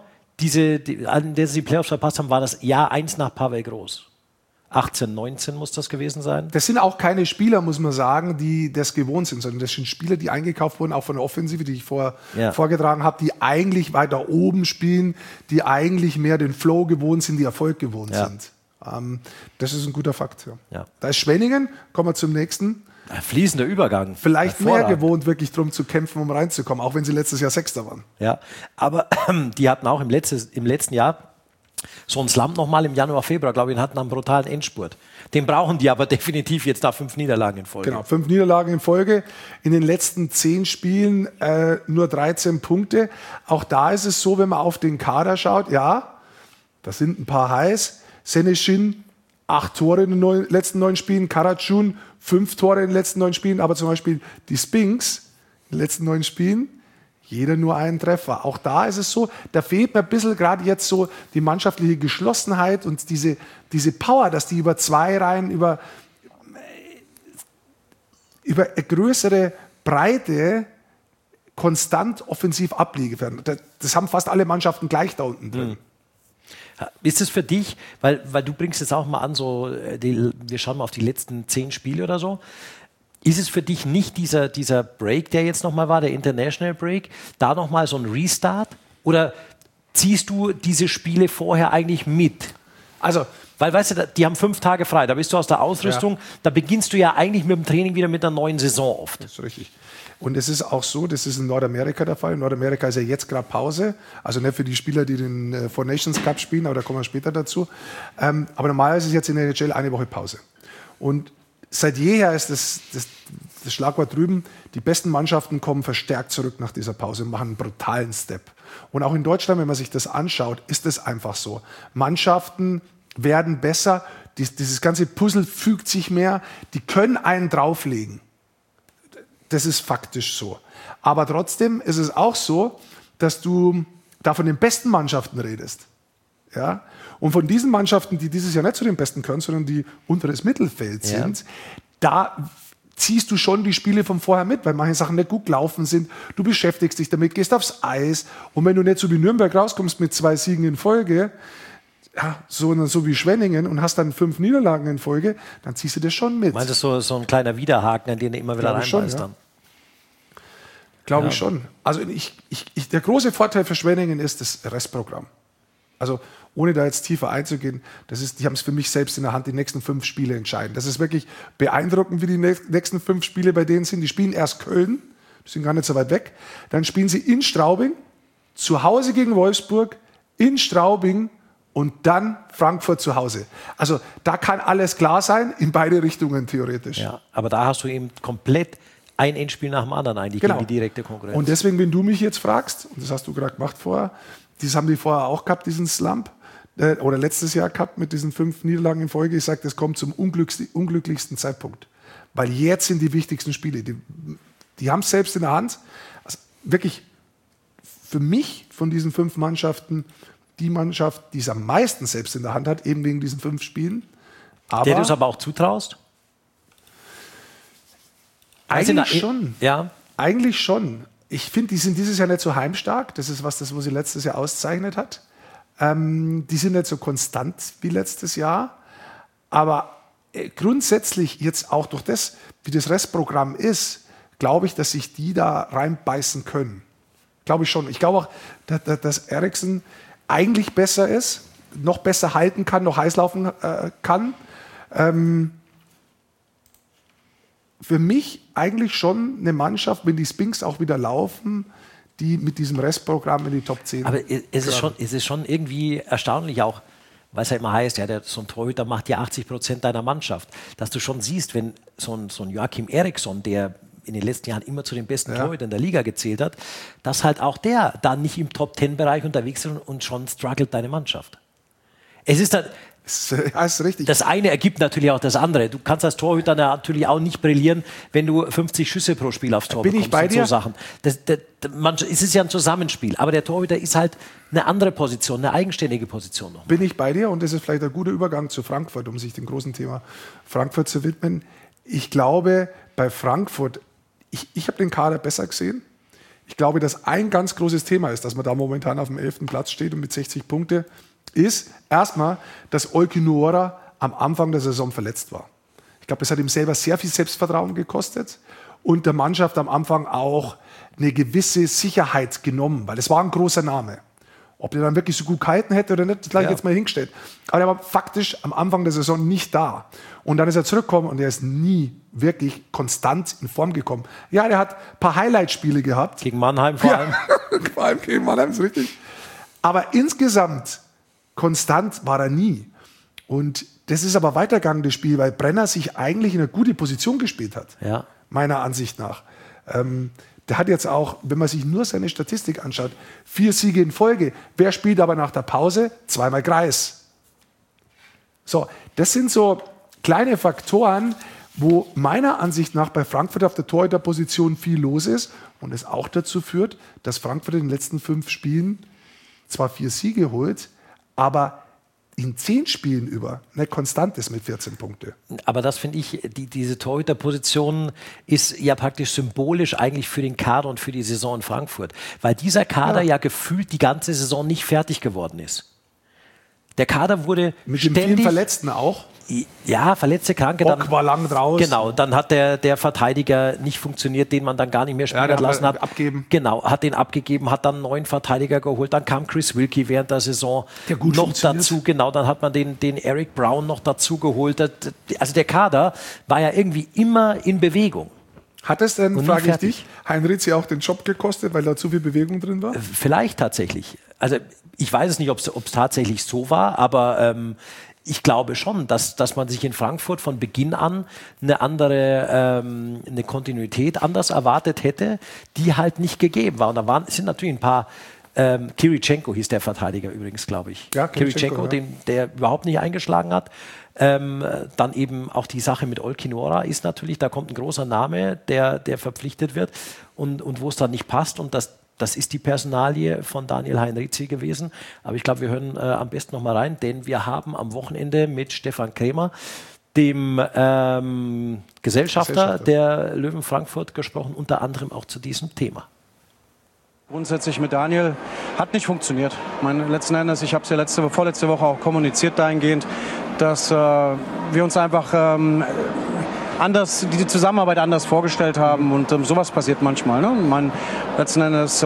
an der sie die Playoffs verpasst haben, war das Jahr 1 nach Pavel Groß. 18, 19 muss das gewesen sein. Das sind auch keine Spieler, muss man sagen, die das gewohnt sind, sondern das sind Spieler, die eingekauft wurden, auch von der Offensive, die ich vorgetragen habe, die eigentlich weiter oben spielen, die eigentlich mehr den Flow gewohnt sind, die Erfolg gewohnt sind. Das ist ein guter Fakt. Ja. Da ist Schwenningen, kommen wir zum nächsten. Fließender Übergang. Vielleicht mehr gewohnt, wirklich drum zu kämpfen, um reinzukommen, auch wenn sie letztes Jahr Sechster waren. Ja, aber die hatten auch im letzten Jahr so einen Slump nochmal im Januar, Februar, glaube ich, und hatten einen brutalen Endspurt. Den brauchen die aber definitiv jetzt nach 5 Niederlagen in Folge. Genau, 5 Niederlagen in Folge. In den letzten 10 Spielen nur 13 Punkte. Auch da ist es so, wenn man auf den Kader schaut, ja, da sind ein paar heiß. Seneschin, 8 Tore in den letzten 9 Spielen. Karatschun, 5 Tore in den letzten 9 Spielen. Aber zum Beispiel die Spinks in den letzten 9 Spielen, jeder nur einen Treffer. Auch da ist es so, da fehlt mir ein bisschen gerade jetzt so die mannschaftliche Geschlossenheit und diese Power, dass die über 2 Reihen, über eine größere Breite konstant offensiv abliegen werden. Das haben fast alle Mannschaften gleich da unten drin. Ist es für dich, weil du bringst jetzt auch mal an, wir schauen mal auf die letzten 10 Spiele oder so, ist es für dich nicht dieser Break, der jetzt nochmal war, der International Break, da nochmal so ein Restart? Oder ziehst du diese Spiele vorher eigentlich mit? Also, weil, weißt du, die haben 5 Tage frei, da bist du aus der Ausrüstung, da beginnst du ja eigentlich mit dem Training wieder mit einer neuen Saison oft. Das ist richtig. Und es ist auch so, das ist in Nordamerika der Fall. In Nordamerika ist ja jetzt gerade Pause, also nicht für die Spieler, die den Four Nations Cup spielen, aber da kommen wir später dazu. Aber normalerweise ist jetzt in der NHL eine Woche Pause. Und seit jeher ist das Schlagwort drüben, die besten Mannschaften kommen verstärkt zurück nach dieser Pause und machen einen brutalen Step. Und auch in Deutschland, wenn man sich das anschaut, ist es einfach so. Mannschaften werden besser, dieses ganze Puzzle fügt sich mehr, die können einen drauflegen. Das ist faktisch so. Aber trotzdem ist es auch so, dass du da von den besten Mannschaften redest. Ja? Und von diesen Mannschaften, die dieses Jahr nicht zu den Besten gehören, sondern die unteres Mittelfeld sind, da ziehst du schon die Spiele von vorher mit, weil manche Sachen nicht gut gelaufen sind. Du beschäftigst dich damit, gehst aufs Eis. Und wenn du nicht so wie Nürnberg rauskommst mit 2 Siegen in Folge, so wie Schwenningen und hast dann 5 Niederlagen in Folge, dann ziehst du das schon mit. Meinst du so ein kleiner Widerhaken, an den du immer wieder reinbeißt dann? Glaube ich schon. Also der große Vorteil für Schwenningen ist das Restprogramm. Also ohne da jetzt tiefer einzugehen, die haben es für mich selbst in der Hand, die nächsten 5 Spiele entscheiden. Das ist wirklich beeindruckend, wie die nächsten 5 Spiele bei denen sind. Die spielen erst Köln, die sind gar nicht so weit weg. Dann spielen sie in Straubing, zu Hause gegen Wolfsburg, in Straubing und dann Frankfurt zu Hause. Also da kann alles klar sein, in beide Richtungen theoretisch. Ja, aber da hast du eben komplett ein Endspiel nach dem anderen eigentlich gegen die direkte Konkurrenz. Und deswegen, wenn du mich jetzt fragst, und das hast du gerade gemacht vorher, das haben die vorher auch gehabt, diesen Slump, oder letztes Jahr gehabt mit diesen 5 Niederlagen in Folge. Ich sage, das kommt zum unglücklichsten Zeitpunkt. Weil jetzt sind die wichtigsten Spiele. Die haben es selbst in der Hand. Also wirklich für mich von diesen 5 Mannschaften die Mannschaft, die es am meisten selbst in der Hand hat, eben wegen diesen 5 Spielen. Der du es aber auch zutraust? Eigentlich schon. Ja. Eigentlich schon. Ich finde, die sind dieses Jahr nicht so heimstark. Das ist was sie letztes Jahr auszeichnet hat. Die sind nicht so konstant wie letztes Jahr. Aber grundsätzlich jetzt auch durch das, wie das Restprogramm ist, glaube ich, dass sich die da reinbeißen können. Glaube ich schon. Ich glaube auch, dass Eriksson eigentlich besser ist, noch besser halten kann, noch heiß laufen kann. Für mich eigentlich schon eine Mannschaft, wenn die Spinks auch wieder laufen, die mit diesem Restprogramm in die Top 10. Aber es ist schon irgendwie erstaunlich auch, weil es ja immer heißt, so ein Torhüter macht ja 80% deiner Mannschaft, dass du schon siehst, wenn so ein Joachim Eriksson, der in den letzten Jahren immer zu den besten Torhütern der Liga gezählt hat, dass halt auch der da nicht im Top-10-Bereich unterwegs ist und schon struggelt deine Mannschaft. Es ist dann, ist richtig. Das eine ergibt natürlich auch das andere. Du kannst als Torhüter natürlich auch nicht brillieren, wenn du 50 Schüsse pro Spiel aufs Tor bekommst. Bin ich bei dir? So Sachen. Es ist ja ein Zusammenspiel, aber der Torhüter ist halt eine andere Position, eine eigenständige Position noch. Bin ich bei dir und das ist vielleicht ein guter Übergang zu Frankfurt, um sich dem großen Thema Frankfurt zu widmen. Ich glaube, bei Frankfurt, ich habe den Kader besser gesehen. Ich glaube, dass ein ganz großes Thema ist, dass man da momentan auf dem 11. Platz steht und mit 60 Punkte ist erstmal, dass Olki Nuora am Anfang der Saison verletzt war. Ich glaube, das hat ihm selber sehr viel Selbstvertrauen gekostet und der Mannschaft am Anfang auch eine gewisse Sicherheit genommen, weil es war ein großer Name. Ob der dann wirklich so gut gehalten hätte oder nicht, das gleich jetzt mal hingestellt. Aber er war faktisch am Anfang der Saison nicht da. Und dann ist er zurückgekommen und er ist nie wirklich konstant in Form gekommen. Ja, der hat ein paar Highlight-Spiele gehabt. Gegen Mannheim vor allem. Vor allem gegen Mannheim, ist richtig. Aber insgesamt konstant war er nie. Und das ist aber weitergegangen, das Spiel, weil Brenner sich eigentlich in eine gute Position gespielt hat. Ja. Meiner Ansicht nach. Der hat jetzt auch, wenn man sich nur seine Statistik anschaut, 4 Siege in Folge. Wer spielt aber nach der Pause? 2-mal Greis. So, das sind so kleine Faktoren, wo meiner Ansicht nach bei Frankfurt auf der Torhüterposition viel los ist und es auch dazu führt, dass Frankfurt in den letzten 5 Spielen zwar 4 Siege holt, aber in 10 Spielen über nicht konstant ist mit 14 Punkte. Aber das finde ich, diese Torhüterposition ist ja praktisch symbolisch eigentlich für den Kader und für die Saison in Frankfurt. Weil dieser Kader ja gefühlt die ganze Saison nicht fertig geworden ist. Der Kader wurde mit den vielen Verletzten auch. Ja, Verletzte, Kranke. Bock war lang draußen. Genau, dann hat der Verteidiger nicht funktioniert, den man dann gar nicht mehr spielen lassen hat. Abgeben. Genau, hat den abgegeben, hat dann einen neuen Verteidiger geholt. Dann kam Chris Wilkie während der Saison noch dazu. Genau, dann hat man den Eric Brown noch dazu geholt. Also der Kader war ja irgendwie immer in Bewegung. Hat es denn, frage ich dich, Heinrizi auch den Job gekostet, weil da zu viel Bewegung drin war? Vielleicht tatsächlich. Also ich weiß es nicht, ob es tatsächlich so war, aber ich glaube schon, dass man sich in Frankfurt von Beginn an eine Kontinuität anders erwartet hätte, die halt nicht gegeben war. Und da sind natürlich ein paar, Kirichenko hieß der Verteidiger übrigens, glaube ich. Ja, Kirichenko, der überhaupt nicht eingeschlagen hat. Dann eben auch die Sache mit Olkinora ist natürlich, da kommt ein großer Name, der verpflichtet wird und wo es dann nicht passt. Und das ist die Personalie von Daniel Heinrizi gewesen. Aber ich glaube, wir hören am besten noch mal rein, denn wir haben am Wochenende mit Stefan Krämer, dem Gesellschafter der Löwen Frankfurt, gesprochen, unter anderem auch zu diesem Thema. Grundsätzlich mit Daniel hat nicht funktioniert. Letzten Endes, ich habe es ja vorletzte Woche auch kommuniziert dahingehend, dass wir uns einfach die Zusammenarbeit anders vorgestellt haben und sowas passiert manchmal. Ne? Letzten Endes,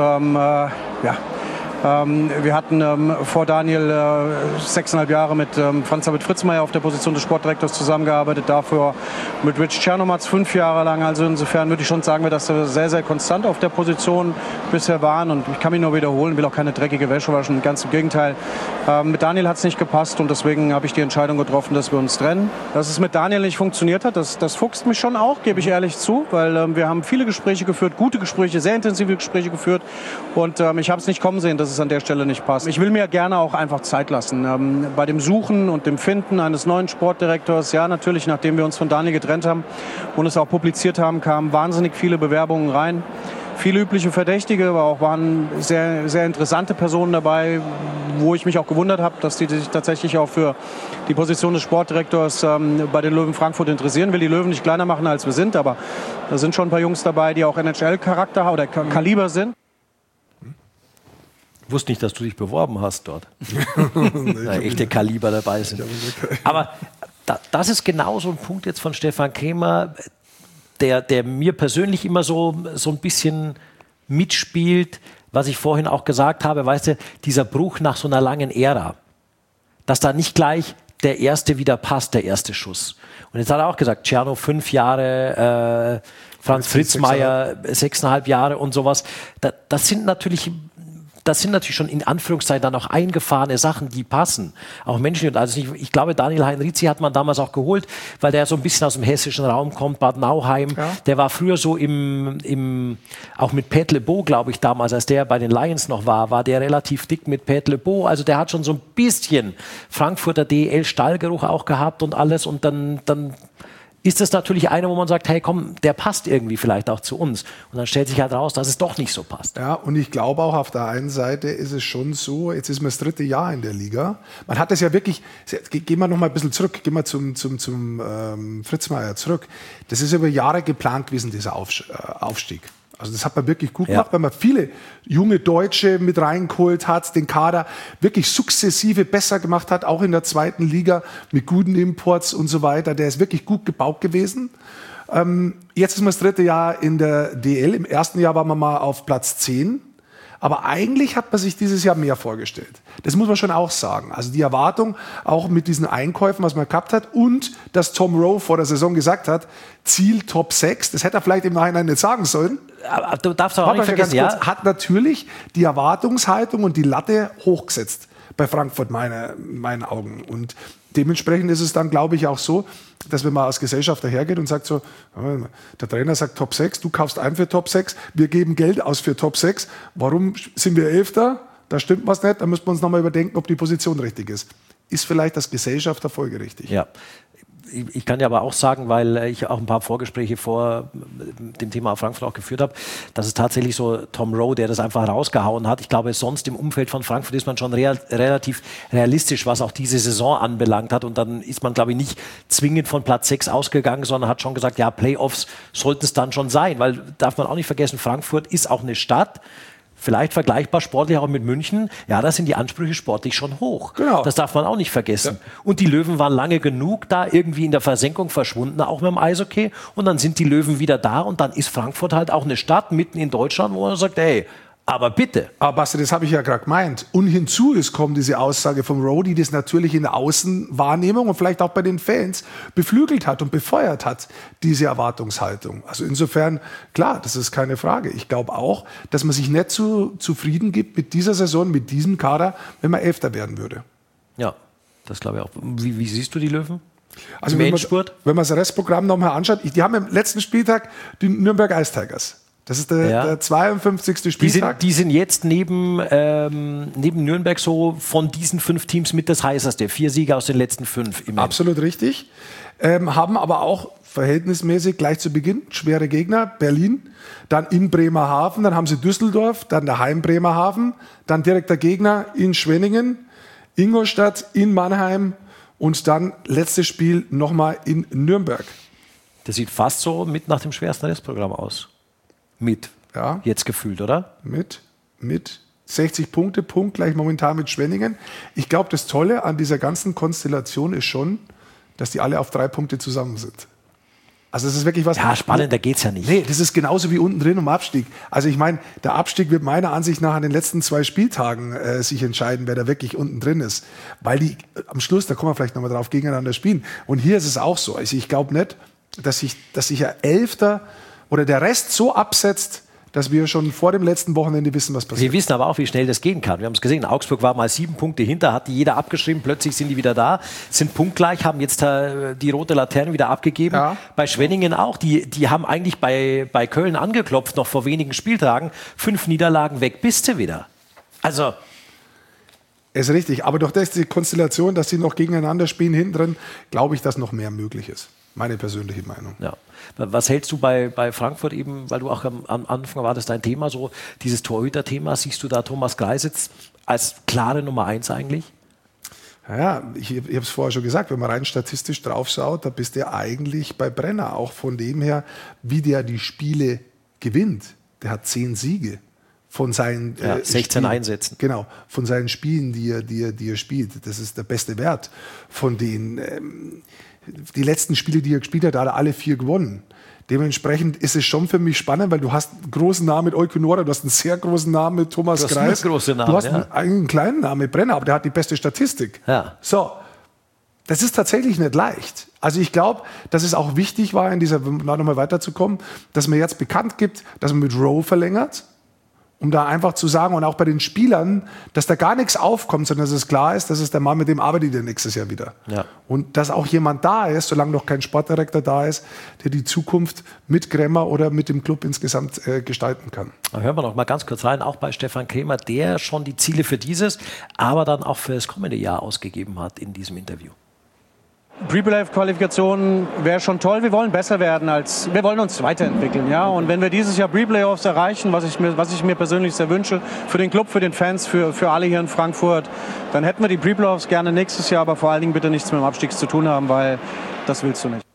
wir hatten vor Daniel 6,5 Jahre mit Franz-David Fritzmeier auf der Position des Sportdirektors zusammengearbeitet, dafür mit Rich Czernomatz 5 Jahre lang. Also insofern würde ich schon sagen, dass wir sehr, sehr konstant auf der Position bisher waren und ich kann mich nur wiederholen, will auch keine dreckige Wäsche waschen, ganz im Gegenteil. Mit Daniel hat es nicht gepasst und deswegen habe ich die Entscheidung getroffen, dass wir uns trennen. Dass es mit Daniel nicht funktioniert hat, das fuchst mich schon auch, gebe ich ehrlich zu, weil wir haben viele Gespräche geführt, gute Gespräche, sehr intensive Gespräche geführt und ich habe es nicht kommen sehen, dass es an der Stelle nicht passt. Ich will mir gerne auch einfach Zeit lassen. Bei dem Suchen und dem Finden eines neuen Sportdirektors, ja natürlich, nachdem wir uns von Daniel getrennt haben und es auch publiziert haben, kamen wahnsinnig viele Bewerbungen rein. Viele übliche Verdächtige, aber auch waren sehr, sehr interessante Personen dabei, wo ich mich auch gewundert habe, dass die sich tatsächlich auch für die Position des Sportdirektors bei den Löwen Frankfurt interessieren. Will die Löwen nicht kleiner machen, als wir sind, aber da sind schon ein paar Jungs dabei, die auch NHL-Charakter oder Kaliber sind. Ich wusste nicht, dass du dich beworben hast dort. Echte Kaliber dabei sind. Aber das ist genau so ein Punkt jetzt von Stefan Krämer, der mir persönlich immer so ein bisschen mitspielt, was ich vorhin auch gesagt habe, weißt du, dieser Bruch nach so einer langen Ära, dass da nicht gleich der erste wieder passt, der erste Schuss. Und jetzt hat er auch gesagt, Tscherno 5 Jahre, Franz Fritzmeier 6,5 Jahre und sowas. Das sind natürlich schon in Anführungszeichen dann auch eingefahrene Sachen, die passen. Auch Menschen, also ich glaube, Daniel Heinrizi hat man damals auch geholt, weil der so ein bisschen aus dem hessischen Raum kommt, Bad Nauheim. Ja. Der war früher so auch mit Pat LeBeau, glaube ich, damals, als der bei den Lions noch war der relativ dick mit Pat LeBeau. Also der hat schon so ein bisschen Frankfurter DEL-Stallgeruch auch gehabt und alles und dann ist es natürlich einer, wo man sagt, hey komm, der passt irgendwie vielleicht auch zu uns. Und dann stellt sich halt raus, dass es doch nicht so passt. Ja, und ich glaube auch auf der einen Seite ist es schon so, jetzt ist man das 3. Jahr in der Liga. Man hat das ja wirklich, gehen wir noch mal ein bisschen zurück, gehen wir zum Fritzmeier zurück. Das ist über Jahre geplant gewesen, dieser Aufstieg. Also das hat man wirklich gut gemacht, weil man viele junge Deutsche mit reingeholt hat, den Kader wirklich sukzessive besser gemacht hat, auch in der 2. Liga mit guten Imports und so weiter. Der ist wirklich gut gebaut gewesen. Jetzt ist man das 3. Jahr in der DL. Im ersten Jahr waren wir mal auf Platz 10. Aber eigentlich hat man sich dieses Jahr mehr vorgestellt. Das muss man schon auch sagen. Also die Erwartung, auch mit diesen Einkäufen, was man gehabt hat und dass Tom Rowe vor der Saison gesagt hat, Ziel Top 6, das hätte er vielleicht im Nachhinein nicht sagen sollen. Aber du darfst auch nicht vergessen, hat natürlich die Erwartungshaltung und die Latte hochgesetzt bei Frankfurt, in meinen Augen. Und dementsprechend ist es dann, glaube ich, auch so, dass wenn man als Gesellschafter hergeht und sagt so, der Trainer sagt Top 6, du kaufst ein für Top 6, wir geben Geld aus für Top 6, warum sind wir 11.? Da stimmt was nicht, da müssen wir uns nochmal überdenken, ob die Position richtig ist. Ist vielleicht als Gesellschafter folgerichtig. Ja. ich kann ja aber auch sagen, weil ich auch ein paar Vorgespräche vor dem Thema Frankfurt auch geführt habe, dass es tatsächlich so Tom Rowe, der das einfach rausgehauen hat. Ich glaube, sonst im Umfeld von Frankfurt ist man schon relativ realistisch, was auch diese Saison anbelangt hat. Und dann ist man, glaube ich, nicht zwingend von Platz 6 ausgegangen, sondern hat schon gesagt, ja, Playoffs sollten es dann schon sein. Weil, darf man auch nicht vergessen, Frankfurt ist auch eine Stadt, vielleicht vergleichbar sportlich auch mit München. Ja, da sind die Ansprüche sportlich schon hoch. Genau. Das darf man auch nicht vergessen. Ja. Und die Löwen waren lange genug da irgendwie in der Versenkung verschwunden, auch mit dem Eishockey. Und dann sind die Löwen wieder da und dann ist Frankfurt halt auch eine Stadt mitten in Deutschland, wo man sagt, hey, aber bitte. Aber Basti, das habe ich ja gerade gemeint. Und hinzu kommt diese Aussage vom Rowe, die das natürlich in der Außenwahrnehmung und vielleicht auch bei den Fans beflügelt hat und befeuert hat, diese Erwartungshaltung. Also insofern, klar, das ist keine Frage. Ich glaube auch, dass man sich nicht zufrieden gibt mit dieser Saison, mit diesem Kader, wenn man Elfter werden würde. Ja, das glaube ich auch. Wie siehst du die Löwen? Also wenn man das Restprogramm nochmal anschaut, die haben am letzten Spieltag die Nürnberg Ice Tigers. Das ist der 52. Spieltag. Die sind jetzt neben Nürnberg so von diesen 5 Teams mit das heißeste. 4 Siege aus den letzten 5. Absolut richtig. Haben aber auch verhältnismäßig gleich zu Beginn schwere Gegner. Berlin, dann in Bremerhaven, dann haben sie Düsseldorf, dann daheim Bremerhaven, dann direkter Gegner in Schwenningen, Ingolstadt, in Mannheim und dann letztes Spiel nochmal in Nürnberg. Das sieht fast so mit nach dem schwersten Restprogramm aus. Ja. Jetzt gefühlt, oder? Mit 60 Punkte, punktgleich momentan mit Schwenningen. Ich glaube, das Tolle an dieser ganzen Konstellation ist schon, dass die alle auf 3 Punkte zusammen sind. Also das ist wirklich was... Ja, spannender geht's ja nicht. Nee, das ist genauso wie unten drin um Abstieg. Also ich meine, der Abstieg wird meiner Ansicht nach an den letzten 2 Spieltagen sich entscheiden, wer da wirklich unten drin ist. Weil die am Schluss, da kommen wir vielleicht nochmal drauf, gegeneinander spielen. Und hier ist es auch so. Also ich glaube nicht, dass sich ein Elfter oder der Rest so absetzt, dass wir schon vor dem letzten Wochenende wissen, was passiert. Wir wissen aber auch, wie schnell das gehen kann. Wir haben es gesehen, Augsburg war mal 7 Punkte hinter, hat die jeder abgeschrieben, plötzlich sind die wieder da, sind punktgleich, haben jetzt die rote Laterne wieder abgegeben. Ja. Bei Schwenningen auch, die haben eigentlich bei Köln angeklopft, noch vor wenigen Spieltagen, 5 Niederlagen weg, bist du wieder. Also... Ist richtig, aber durch die Konstellation, dass sie noch gegeneinander spielen hinten drin, glaube ich, dass noch mehr möglich ist. Meine persönliche Meinung. Ja. Was hältst du bei Frankfurt eben, weil du auch am Anfang war das dein Thema, so dieses Torhüter-Thema, siehst du da Thomas Greiß als klare Nummer 1 eigentlich? Ja, ich habe es vorher schon gesagt, wenn man rein statistisch drauf schaut, da bist du eigentlich bei Brenner, auch von dem her, wie der die Spiele gewinnt. Der hat 10 Siege von seinen 16 Spielen. Einsätzen. Genau, von seinen Spielen, die er spielt. Das ist der beste Wert von denen. Die letzten Spiele, die er gespielt hat, hat er alle 4 gewonnen. Dementsprechend ist es schon für mich spannend, weil du hast einen großen Namen mit Euko Nora, du hast einen sehr großen Namen mit Thomas Greiß. Du hast einen kleinen Namen mit Brenner, aber der hat die beste Statistik. Ja. So, das ist tatsächlich nicht leicht. Also ich glaube, dass es auch wichtig war, in dieser nochmal weiterzukommen, dass man jetzt bekannt gibt, dass man mit Rowe verlängert, um da einfach zu sagen, und auch bei den Spielern, dass da gar nichts aufkommt, sondern dass es klar ist, dass es der Mann, mit dem arbeitet ihr nächstes Jahr wieder. Ja. Und dass auch jemand da ist, solange noch kein Sportdirektor da ist, der die Zukunft mit Grämer oder mit dem Club insgesamt gestalten kann. Da hören wir noch mal ganz kurz rein, auch bei Stefan Krämer, der schon die Ziele für dieses, aber dann auch für das kommende Jahr ausgegeben hat in diesem Interview. Pre-Playoff-Qualifikation wäre schon toll. Wir wollen besser werden, wir wollen uns weiterentwickeln. Ja? Und wenn wir dieses Jahr Pre-Playoffs erreichen, was ich mir persönlich sehr wünsche, für den Club, für den Fans, für alle hier in Frankfurt, dann hätten wir die Pre-Playoffs gerne nächstes Jahr, aber vor allen Dingen bitte nichts mit dem Abstieg zu tun haben, weil das willst du nicht.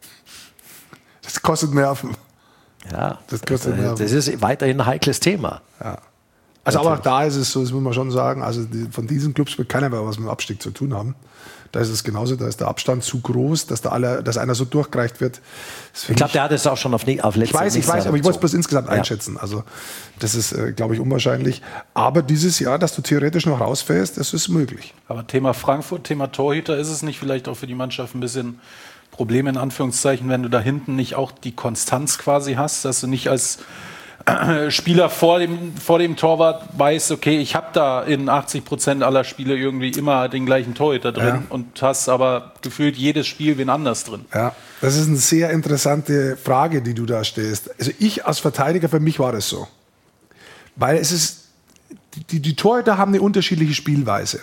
Das kostet Nerven. Ja, das ist weiterhin ein heikles Thema. Ja. Also aber auch da ist es so, das muss man schon sagen, also von diesen Clubs wird keiner mehr was mit dem Abstieg zu tun haben. Da ist es genauso, da ist der Abstand zu groß, dass einer so durchgereicht wird. Ich glaube, der hat es auch schon auf letzte Ich weiß, aber ich wollte es bloß insgesamt einschätzen. Also das ist, glaube ich, unwahrscheinlich. Aber dieses Jahr, dass du theoretisch noch rausfällst, das ist möglich. Aber Thema Frankfurt, Thema Torhüter, ist es nicht vielleicht auch für die Mannschaft ein bisschen Problem in Anführungszeichen, wenn du da hinten nicht auch die Konstanz quasi hast, dass du nicht als Spieler vor dem Torwart weiß, okay, ich habe da in 80% aller Spiele irgendwie immer den gleichen Torhüter drin und hast aber gefühlt jedes Spiel wen anders drin. Ja, das ist eine sehr interessante Frage, die du da stellst. Also ich als Verteidiger, für mich war das so. Weil es ist, die Torhüter haben eine unterschiedliche Spielweise.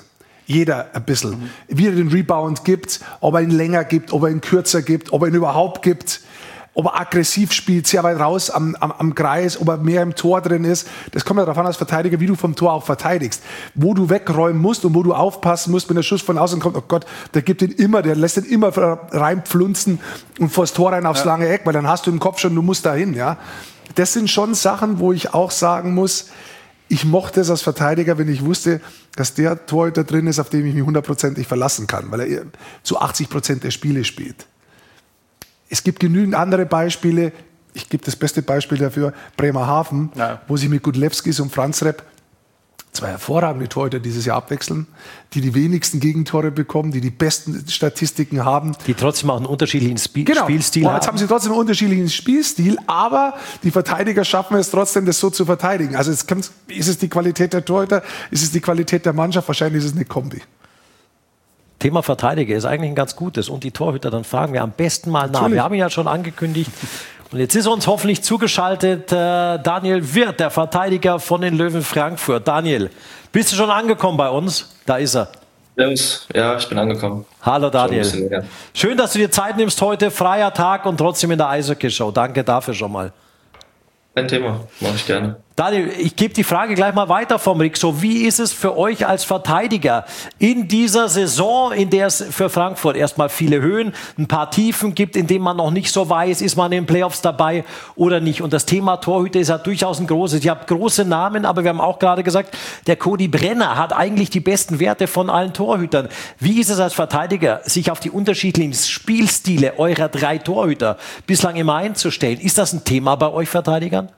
Jeder ein bisschen. Wie er den Rebound gibt, ob er ihn länger gibt, ob er ihn kürzer gibt, ob er ihn überhaupt gibt, ob er aggressiv spielt, sehr weit raus am Kreis, ob er mehr im Tor drin ist. Das kommt ja darauf an als Verteidiger, wie du vom Tor auch verteidigst. Wo du wegräumen musst und wo du aufpassen musst, wenn der Schuss von außen kommt, oh Gott, der lässt ihn immer reinpflunzen und vors Tor rein aufs lange Eck, weil dann hast du im Kopf schon, du musst dahin, ja. Das sind schon Sachen, wo ich auch sagen muss, ich mochte es als Verteidiger, wenn ich wusste, dass der Torhüter drin ist, auf den ich mich 100%ig verlassen kann, weil er zu 80% der Spiele spielt. Es gibt genügend andere Beispiele. Ich gebe das beste Beispiel dafür, Bremerhaven, wo sich mit Gudlewskis und Franz Repp zwei hervorragende Torhüter dieses Jahr abwechseln, die wenigsten Gegentore bekommen, die besten Statistiken haben. Die trotzdem auch einen unterschiedlichen Spielstil haben. Jetzt haben sie trotzdem einen unterschiedlichen Spielstil, aber die Verteidiger schaffen es trotzdem, das so zu verteidigen. Also ist es die Qualität der Torhüter, ist es die Qualität der Mannschaft? Wahrscheinlich ist es eine Kombi. Thema Verteidiger ist eigentlich ein ganz gutes. Und die Torhüter, dann fragen wir am besten mal nach. Wir haben ihn ja schon angekündigt. Und jetzt ist uns hoffentlich zugeschaltet Daniel Wirth, der Verteidiger von den Löwen Frankfurt. Daniel, bist du schon angekommen bei uns? Da ist er. Ja, ich bin angekommen. Hallo Daniel. Schön, dass du dir Zeit nimmst heute. Freier Tag und trotzdem in der Eishockey-Show. Danke dafür schon mal. Kein Thema, mache ich gerne. Daniel, ich gebe die Frage gleich mal weiter vom Rick. So, wie ist es für euch als Verteidiger in dieser Saison, in der es für Frankfurt erstmal viele Höhen, ein paar Tiefen gibt, in denen man noch nicht so weiß, ist man in den Playoffs dabei oder nicht? Und das Thema Torhüter ist ja durchaus ein großes. Ihr habt große Namen, aber wir haben auch gerade gesagt, der Cody Brenner hat eigentlich die besten Werte von allen Torhütern. Wie ist es als Verteidiger, sich auf die unterschiedlichen Spielstile eurer 3 Torhüter bislang immer einzustellen? Ist das ein Thema bei euch Verteidigern?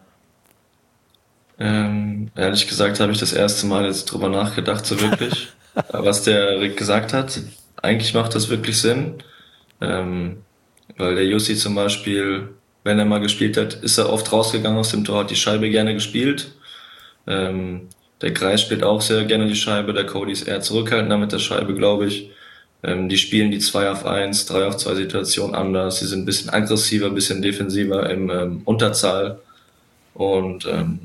Ehrlich gesagt habe ich das erste Mal jetzt drüber nachgedacht, so wirklich, was der Rick gesagt hat. Eigentlich macht das wirklich Sinn, weil der Jussi zum Beispiel, wenn er mal gespielt hat, ist er oft rausgegangen aus dem Tor, hat die Scheibe gerne gespielt. Der Greis spielt auch sehr gerne die Scheibe, der Cody ist eher zurückhaltender mit der Scheibe, glaube ich. Die spielen die 2-auf-1, 3-auf-2 Situation anders, sie sind ein bisschen aggressiver, ein bisschen defensiver im Unterzahl und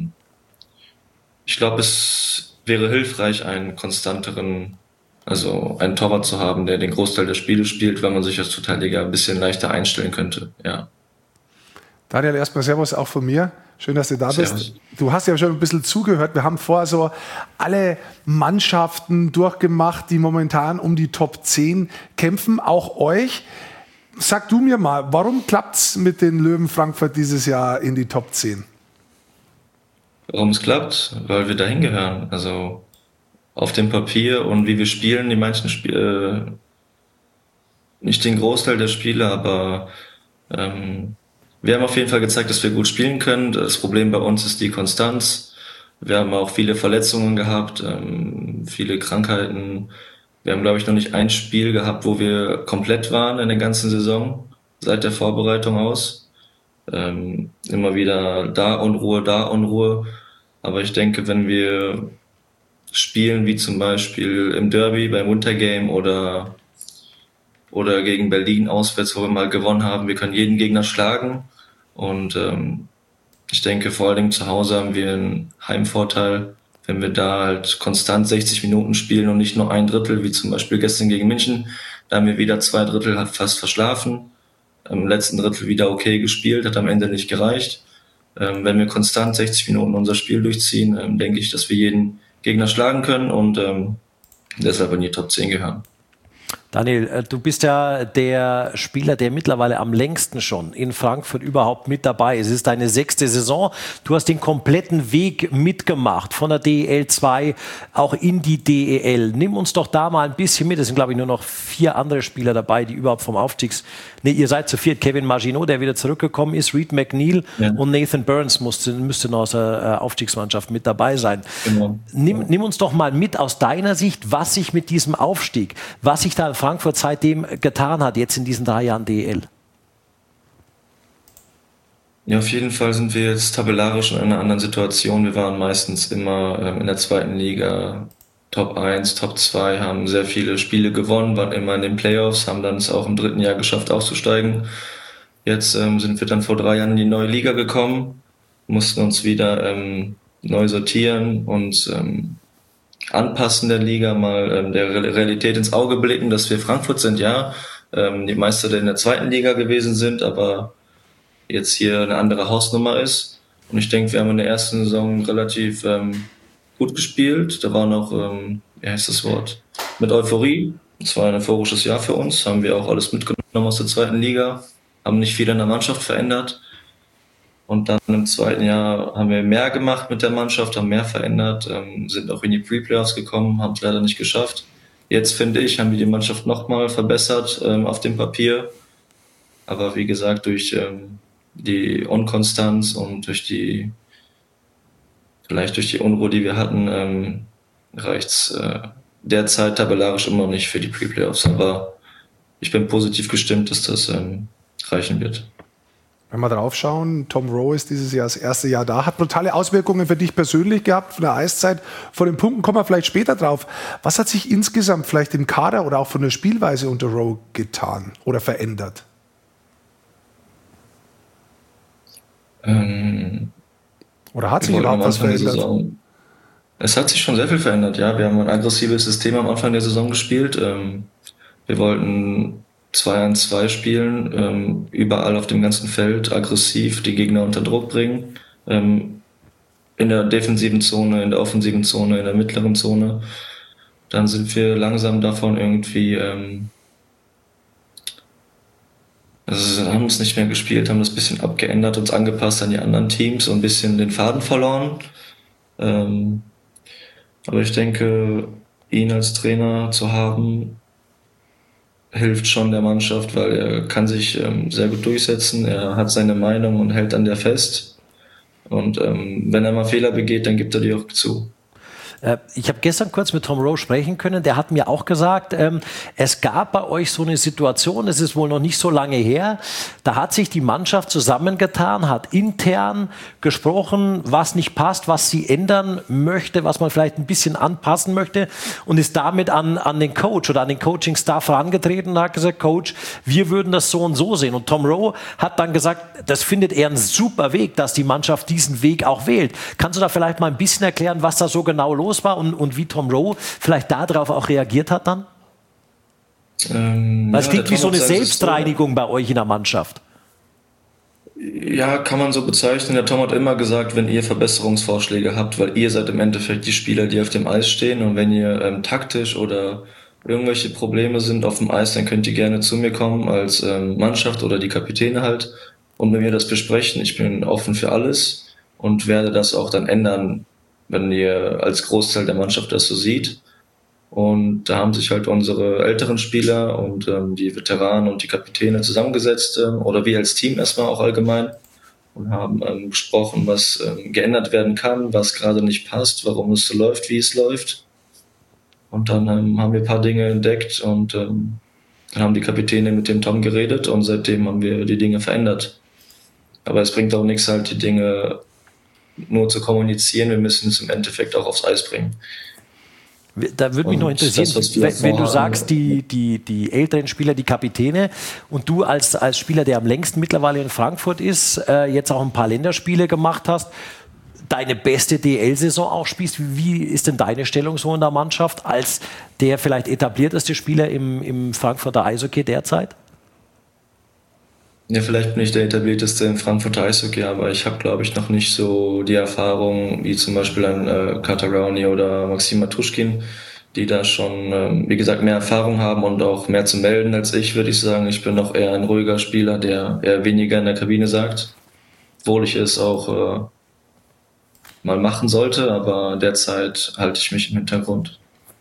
ich glaube, es wäre hilfreich, einen konstanteren, also einen Torwart zu haben, der den Großteil der Spiele spielt, weil man sich als Verteidiger ein bisschen leichter einstellen könnte. Ja. Daniel, erstmal Servus auch von mir. Schön, dass du da bist. Du hast ja schon ein bisschen zugehört. Wir haben vorher so alle Mannschaften durchgemacht, die momentan um die Top 10 kämpfen, auch euch. Sag du mir mal, warum klappt es mit den Löwen Frankfurt dieses Jahr in die Top 10? Warum es klappt? Weil wir dahin gehören. Also auf dem Papier und wie wir spielen, die manchen Spiele, nicht den Großteil der Spiele, aber wir haben auf jeden Fall gezeigt, dass wir gut spielen können. Das Problem bei uns ist die Konstanz. Wir haben auch viele Verletzungen gehabt, viele Krankheiten. Wir haben, glaube ich, noch nicht ein Spiel gehabt, wo wir komplett waren in der ganzen Saison, seit der Vorbereitung aus. Immer wieder da Unruhe. Aber ich denke, wenn wir spielen, wie zum Beispiel im Derby beim Wintergame oder gegen Berlin auswärts, wo wir mal gewonnen haben, wir können jeden Gegner schlagen. Und ich denke, vor allem zu Hause haben wir einen Heimvorteil, wenn wir da halt konstant 60 Minuten spielen und nicht nur ein Drittel, wie zum Beispiel gestern gegen München. Da haben wir wieder 2 Drittel fast verschlafen. Im letzten Drittel wieder okay gespielt, hat am Ende nicht gereicht. Wenn wir konstant 60 Minuten unser Spiel durchziehen, denke ich, dass wir jeden Gegner schlagen können und deshalb in die Top 10 gehören. Daniel, du bist ja der Spieler, der mittlerweile am längsten schon in Frankfurt überhaupt mit dabei ist. Es ist deine 6. Saison. Du hast den kompletten Weg mitgemacht, von der DEL 2 auch in die DEL. Nimm uns doch da mal ein bisschen mit. Es sind, glaube ich, nur noch 4 andere Spieler dabei, die überhaupt vom ihr seid zu 4. Kevin Maginot, der wieder zurückgekommen ist, Reed McNeil und Nathan Burns müsste noch aus der Aufstiegsmannschaft mit dabei sein. Genau. Nimm uns doch mal mit aus deiner Sicht, was sich mit diesem Aufstieg, was sich da in Frankfurt seitdem getan hat, jetzt in diesen 3 Jahren DEL. Ja, auf jeden Fall sind wir jetzt tabellarisch in einer anderen Situation. Wir waren meistens immer in der 2. Liga Top 1, Top 2, haben sehr viele Spiele gewonnen, waren immer in den Playoffs, haben dann es auch im 3. Jahr geschafft aufzusteigen. Jetzt sind wir dann vor 3 Jahren in die neue Liga gekommen, mussten uns wieder neu sortieren und Anpassen der Liga, mal der Realität ins Auge blicken, dass wir Frankfurt sind, ja, die Meister in der zweiten Liga gewesen sind, aber jetzt hier eine andere Hausnummer ist. Und ich denke, wir haben in der ersten Saison relativ gut gespielt. Da war noch, wie heißt das Wort, mit Euphorie. Es war ein euphorisches Jahr für uns, haben wir auch alles mitgenommen aus der zweiten Liga, haben nicht viel an der Mannschaft verändert. Und dann im zweiten Jahr haben wir mehr gemacht mit der Mannschaft, haben mehr verändert, sind auch in die Pre-Playoffs gekommen, haben es leider nicht geschafft. Jetzt, finde ich, haben wir die Mannschaft nochmal verbessert auf dem Papier. Aber wie gesagt, durch die Unkonstanz und vielleicht durch die Unruhe, die wir hatten, reicht's derzeit tabellarisch immer noch nicht für die Pre-Playoffs. Aber ich bin positiv gestimmt, dass das reichen wird. Wenn wir drauf schauen, Tom Rowe ist dieses Jahr das erste Jahr da, hat brutale Auswirkungen für dich persönlich gehabt, von der Eiszeit, von den Punkten kommen wir vielleicht später drauf. Was hat sich insgesamt vielleicht im Kader oder auch von der Spielweise unter Rowe getan oder verändert? Oder hat sich überhaupt was verändert? Es hat sich schon sehr viel verändert, ja. Wir haben ein aggressives System am Anfang der Saison gespielt. Wir wollten 2-1-2 spielen, überall auf dem ganzen Feld aggressiv die Gegner unter Druck bringen. In der defensiven Zone, in der offensiven Zone, in der mittleren Zone. Dann sind wir langsam davon irgendwie, haben es nicht mehr gespielt, haben das ein bisschen abgeändert, uns angepasst an die anderen Teams und ein bisschen den Faden verloren. Aber ich denke, ihn als Trainer zu haben, hilft schon der Mannschaft, weil er kann sich sehr gut durchsetzen, er hat seine Meinung und hält an der fest. Und wenn er mal Fehler begeht, dann gibt er die auch zu. Ich habe gestern kurz mit Tom Rowe sprechen können, der hat mir auch gesagt, es gab bei euch so eine Situation, es ist wohl noch nicht so lange her, da hat sich die Mannschaft zusammengetan, hat intern gesprochen, was nicht passt, was sie ändern möchte, was man vielleicht ein bisschen anpassen möchte und ist damit an den Coach oder an den Coaching-Staff herangetreten und hat gesagt, Coach, wir würden das so und so sehen. Und Tom Rowe hat dann gesagt, das findet er einen super Weg, dass die Mannschaft diesen Weg auch wählt. Kannst du da vielleicht mal ein bisschen erklären, was da so genau los war und wie Tom Rowe vielleicht darauf auch reagiert hat dann? Weil es klingt wie so eine Selbstreinigung bei euch in der Mannschaft. Ja, kann man so bezeichnen. Der Tom hat immer gesagt, wenn ihr Verbesserungsvorschläge habt, weil ihr seid im Endeffekt die Spieler, die auf dem Eis stehen und wenn ihr taktisch oder irgendwelche Probleme sind auf dem Eis, dann könnt ihr gerne zu mir kommen als Mannschaft oder die Kapitäne halt und mit mir das besprechen. Ich bin offen für alles und werde das auch dann ändern, wenn ihr als Großteil der Mannschaft das so sieht. Und da haben sich halt unsere älteren Spieler und die Veteranen und die Kapitäne zusammengesetzt, oder wir als Team erstmal auch allgemein, und haben besprochen, was geändert werden kann, was gerade nicht passt, warum es so läuft, wie es läuft. Und dann haben wir ein paar Dinge entdeckt und dann haben die Kapitäne mit dem Tom geredet und seitdem haben wir die Dinge verändert. Aber es bringt auch nichts, halt die Dinge nur zu kommunizieren, wir müssen es im Endeffekt auch aufs Eis bringen. Da würde mich noch interessieren, wenn du sagst, die älteren Spieler, die Kapitäne und du als Spieler, der am längsten mittlerweile in Frankfurt ist, jetzt auch ein paar Länderspiele gemacht hast, deine beste DL-Saison auch spielst, wie ist denn deine Stellung so in der Mannschaft als der vielleicht etablierteste Spieler im Frankfurter Eishockey derzeit? Ja, vielleicht bin ich der etablierteste im Frankfurter Eishockey, aber ich habe, glaube ich, noch nicht so die Erfahrung wie zum Beispiel ein Katarauni oder Maxim Matuschkin, die da schon, wie gesagt, mehr Erfahrung haben und auch mehr zu melden als ich, würde ich sagen. Ich bin noch eher ein ruhiger Spieler, der eher weniger in der Kabine sagt, obwohl ich es auch mal machen sollte, aber derzeit halte ich mich im Hintergrund.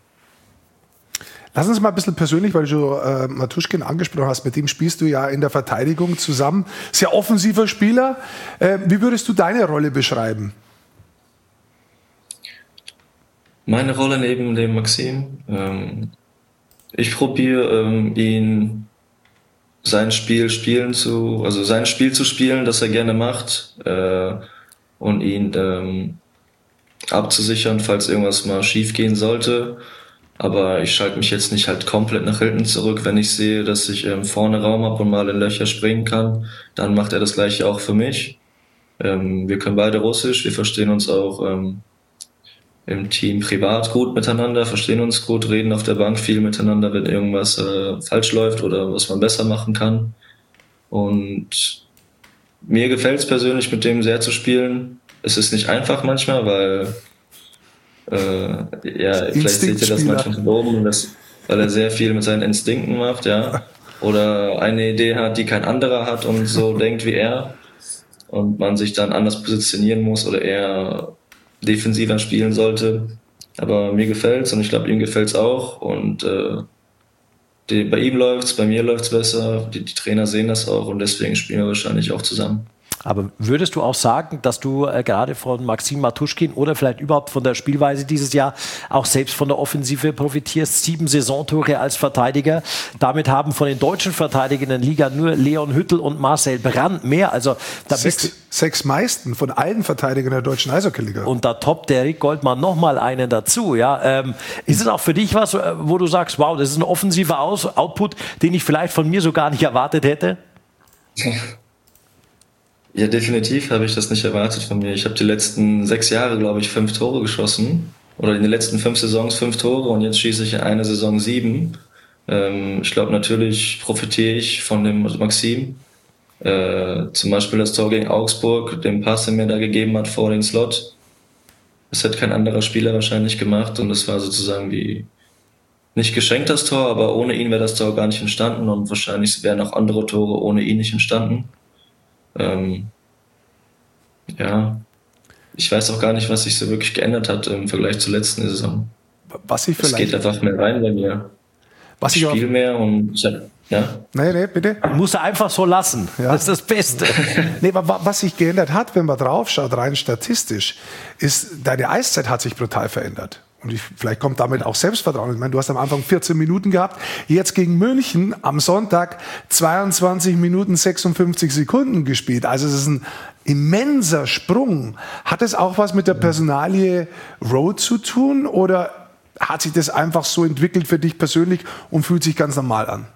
Lass uns mal ein bisschen persönlich, weil du Matuschkin angesprochen hast, mit dem spielst du ja in der Verteidigung zusammen. Sehr offensiver Spieler. Wie würdest du deine Rolle beschreiben? Meine Rolle neben dem Maxim? Ich probiere ihn sein Spiel zu spielen, das er gerne macht, und ihn abzusichern, falls irgendwas mal schief gehen sollte. Aber ich schalte mich jetzt nicht halt komplett nach hinten zurück. Wenn ich sehe, dass ich vorne Raum habe und mal in Löcher springen kann, dann macht er das Gleiche auch für mich. Wir können beide Russisch, wir verstehen uns auch im Team privat gut miteinander, verstehen uns gut, reden auf der Bank viel miteinander, wenn irgendwas falsch läuft oder was man besser machen kann. Und mir gefällt es persönlich, mit dem sehr zu spielen. Es ist nicht einfach manchmal, weil vielleicht seht ihr das manchmal von oben, weil er sehr viel mit seinen Instinkten macht, ja. Oder eine Idee hat, die kein anderer hat und so denkt wie er. Und man sich dann anders positionieren muss oder eher defensiver spielen sollte. Aber mir gefällt's und ich glaube, ihm gefällt's auch. Und bei ihm läuft's, bei mir läuft's besser. Die Trainer sehen das auch und deswegen spielen wir wahrscheinlich auch zusammen. Aber würdest du auch sagen, dass du gerade von Maxim Matuschkin oder vielleicht überhaupt von der Spielweise dieses Jahr auch selbst von der Offensive profitierst? 7 Saisontore als Verteidiger. Damit haben von den deutschen Verteidigern in der Liga nur Leon Hüttel und Marcel Brandt mehr. Also da sechs meisten von allen Verteidigern der deutschen Eishockey-Liga. Und da toppt der Rick Goldmann nochmal einen dazu. Ja, ist es auch für dich was, wo du sagst, wow, das ist ein offensiver Output, den ich vielleicht von mir so gar nicht erwartet hätte? Ja, definitiv habe ich das nicht erwartet von mir. Ich habe die letzten 6 Jahre, glaube ich, 5 Tore geschossen. Oder in den letzten 5 Saisons 5 Tore und jetzt schieße ich in einer Saison 7. Ich glaube, natürlich profitiere ich von dem Maxim. Zum Beispiel das Tor gegen Augsburg, den Pass, den mir da gegeben hat vor den Slot. Das hätte kein anderer Spieler wahrscheinlich gemacht und das war sozusagen wie nicht geschenkt das Tor, aber ohne ihn wäre das Tor gar nicht entstanden und wahrscheinlich wären auch andere Tore ohne ihn nicht entstanden. Ich weiß auch gar nicht, was sich so wirklich geändert hat im Vergleich zur letzten Saison. Es geht einfach mehr rein bei mir. Ich spiele mehr und Nee, bitte. Musst du einfach so lassen. Ja. Das ist das Beste. Nee, aber was sich geändert hat, wenn man drauf schaut, rein statistisch, ist, deine Eiszeit hat sich brutal verändert. Und vielleicht kommt damit auch Selbstvertrauen. Ich meine, du hast am Anfang 14 Minuten gehabt. Jetzt gegen München am Sonntag 22 Minuten 56 Sekunden gespielt. Also es ist ein immenser Sprung. Hat es auch was mit der Personalie Rowe zu tun? Oder hat sich das einfach so entwickelt für dich persönlich und fühlt sich ganz normal an?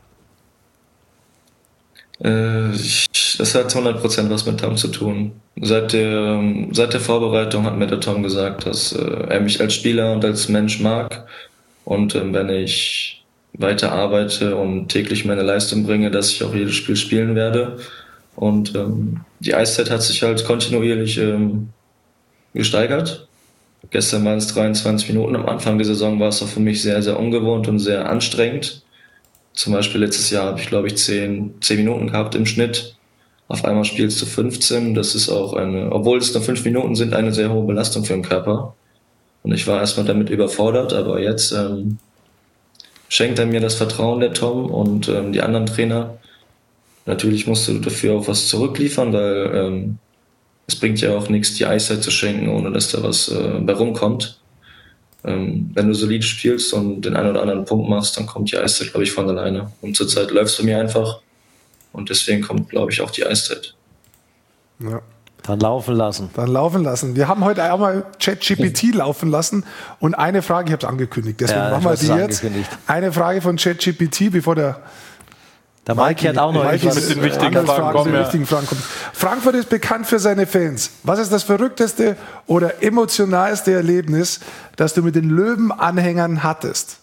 Das hat 100% was mit Tom zu tun. Seit der Vorbereitung hat mir der Tom gesagt, dass er mich als Spieler und als Mensch mag. Und wenn ich weiter arbeite und täglich meine Leistung bringe, dass ich auch jedes Spiel spielen werde. Und die Eiszeit hat sich halt kontinuierlich gesteigert. Gestern waren es 23 Minuten. Am Anfang der Saison war es auch für mich sehr, sehr ungewohnt und sehr anstrengend. Zum Beispiel letztes Jahr habe ich, glaube ich, 10 Minuten gehabt im Schnitt. Auf einmal spielst du 15. Das ist auch obwohl es nur 5 Minuten sind, eine sehr hohe Belastung für den Körper. Und ich war erstmal damit überfordert, aber jetzt schenkt er mir das Vertrauen, der Tom und die anderen Trainer. Natürlich musst du dafür auch was zurückliefern, weil es bringt ja auch nichts, die Eiszeit zu schenken, ohne dass da was bei rumkommt. Wenn du solid spielst und den einen oder anderen Punkt machst, dann kommt die Eiszeit, glaube ich, von alleine. Und zurzeit läuft es für mich einfach. Und deswegen kommt, glaube ich, auch die Eiszeit. Ja. Dann laufen lassen. Wir haben heute auch mal ChatGPT laufen lassen. Und eine Frage, ich habe es angekündigt, deswegen machen wir die jetzt. Eine Frage von ChatGPT, bevor der Mike hat auch noch etwas mit den wichtigen Fragen kommt. Frankfurt ist bekannt für seine Fans. Was ist das verrückteste oder emotionalste Erlebnis, das du mit den Löwen-Anhängern hattest?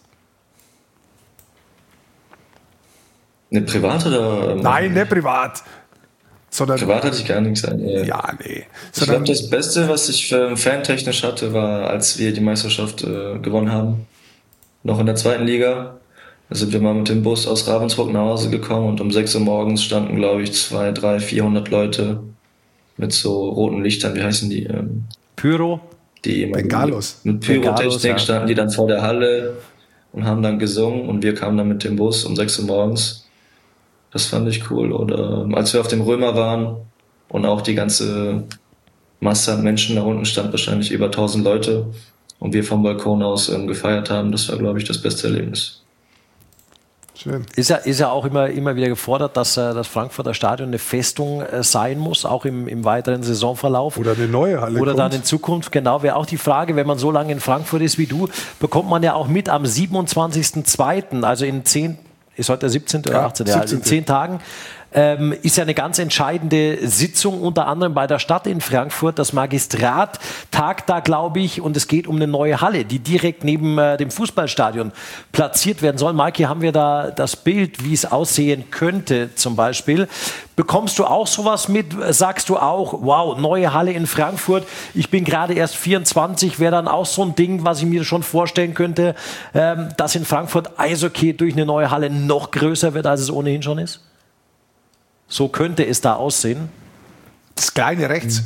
Eine privat oder? Nein, nicht privat. Privat hatte ich gar nichts. Ja, nee. Ich glaube, das Beste, was ich fantechnisch hatte, war, als wir die Meisterschaft gewonnen haben. Noch in der 2. Liga. Da sind wir mal mit dem Bus aus Ravensburg nach Hause gekommen und um 6 Uhr morgens standen, glaube ich, 200, 300, 400 Leute mit so roten Lichtern, wie heißen die? Pyro? Bengalos. Mit Pyrotechnik standen die dann vor der Halle und haben dann gesungen und wir kamen dann mit dem Bus um 6 Uhr morgens. Das fand ich cool. Oder als wir auf dem Römer waren und auch die ganze Masse an Menschen da unten stand, wahrscheinlich über 1000 Leute und wir vom Balkon aus gefeiert haben, das war, glaube ich, das beste Erlebnis. Schön. Ist ja auch immer wieder gefordert, dass das Frankfurter Stadion eine Festung sein muss, auch im weiteren Saisonverlauf. Oder eine neue Halle. Oder dann in Zukunft, genau, wäre auch die Frage, wenn man so lange in Frankfurt ist wie du, bekommt man ja auch mit am 27.02., also in 10, ist heute der 17. oder 18. Ja, also in 10 Tagen, ist ja eine ganz entscheidende Sitzung, unter anderem bei der Stadt in Frankfurt. Das Magistrat tagt da, glaube ich, und es geht um eine neue Halle, die direkt neben dem Fußballstadion platziert werden soll. Maiki, haben wir da das Bild, wie es aussehen könnte zum Beispiel? Bekommst du auch sowas mit? Sagst du auch, wow, neue Halle in Frankfurt, ich bin gerade erst 24, wäre dann auch so ein Ding, was ich mir schon vorstellen könnte, dass in Frankfurt Eishockey durch eine neue Halle noch größer wird, als es ohnehin schon ist? So könnte es da aussehen. Das kleine rechts.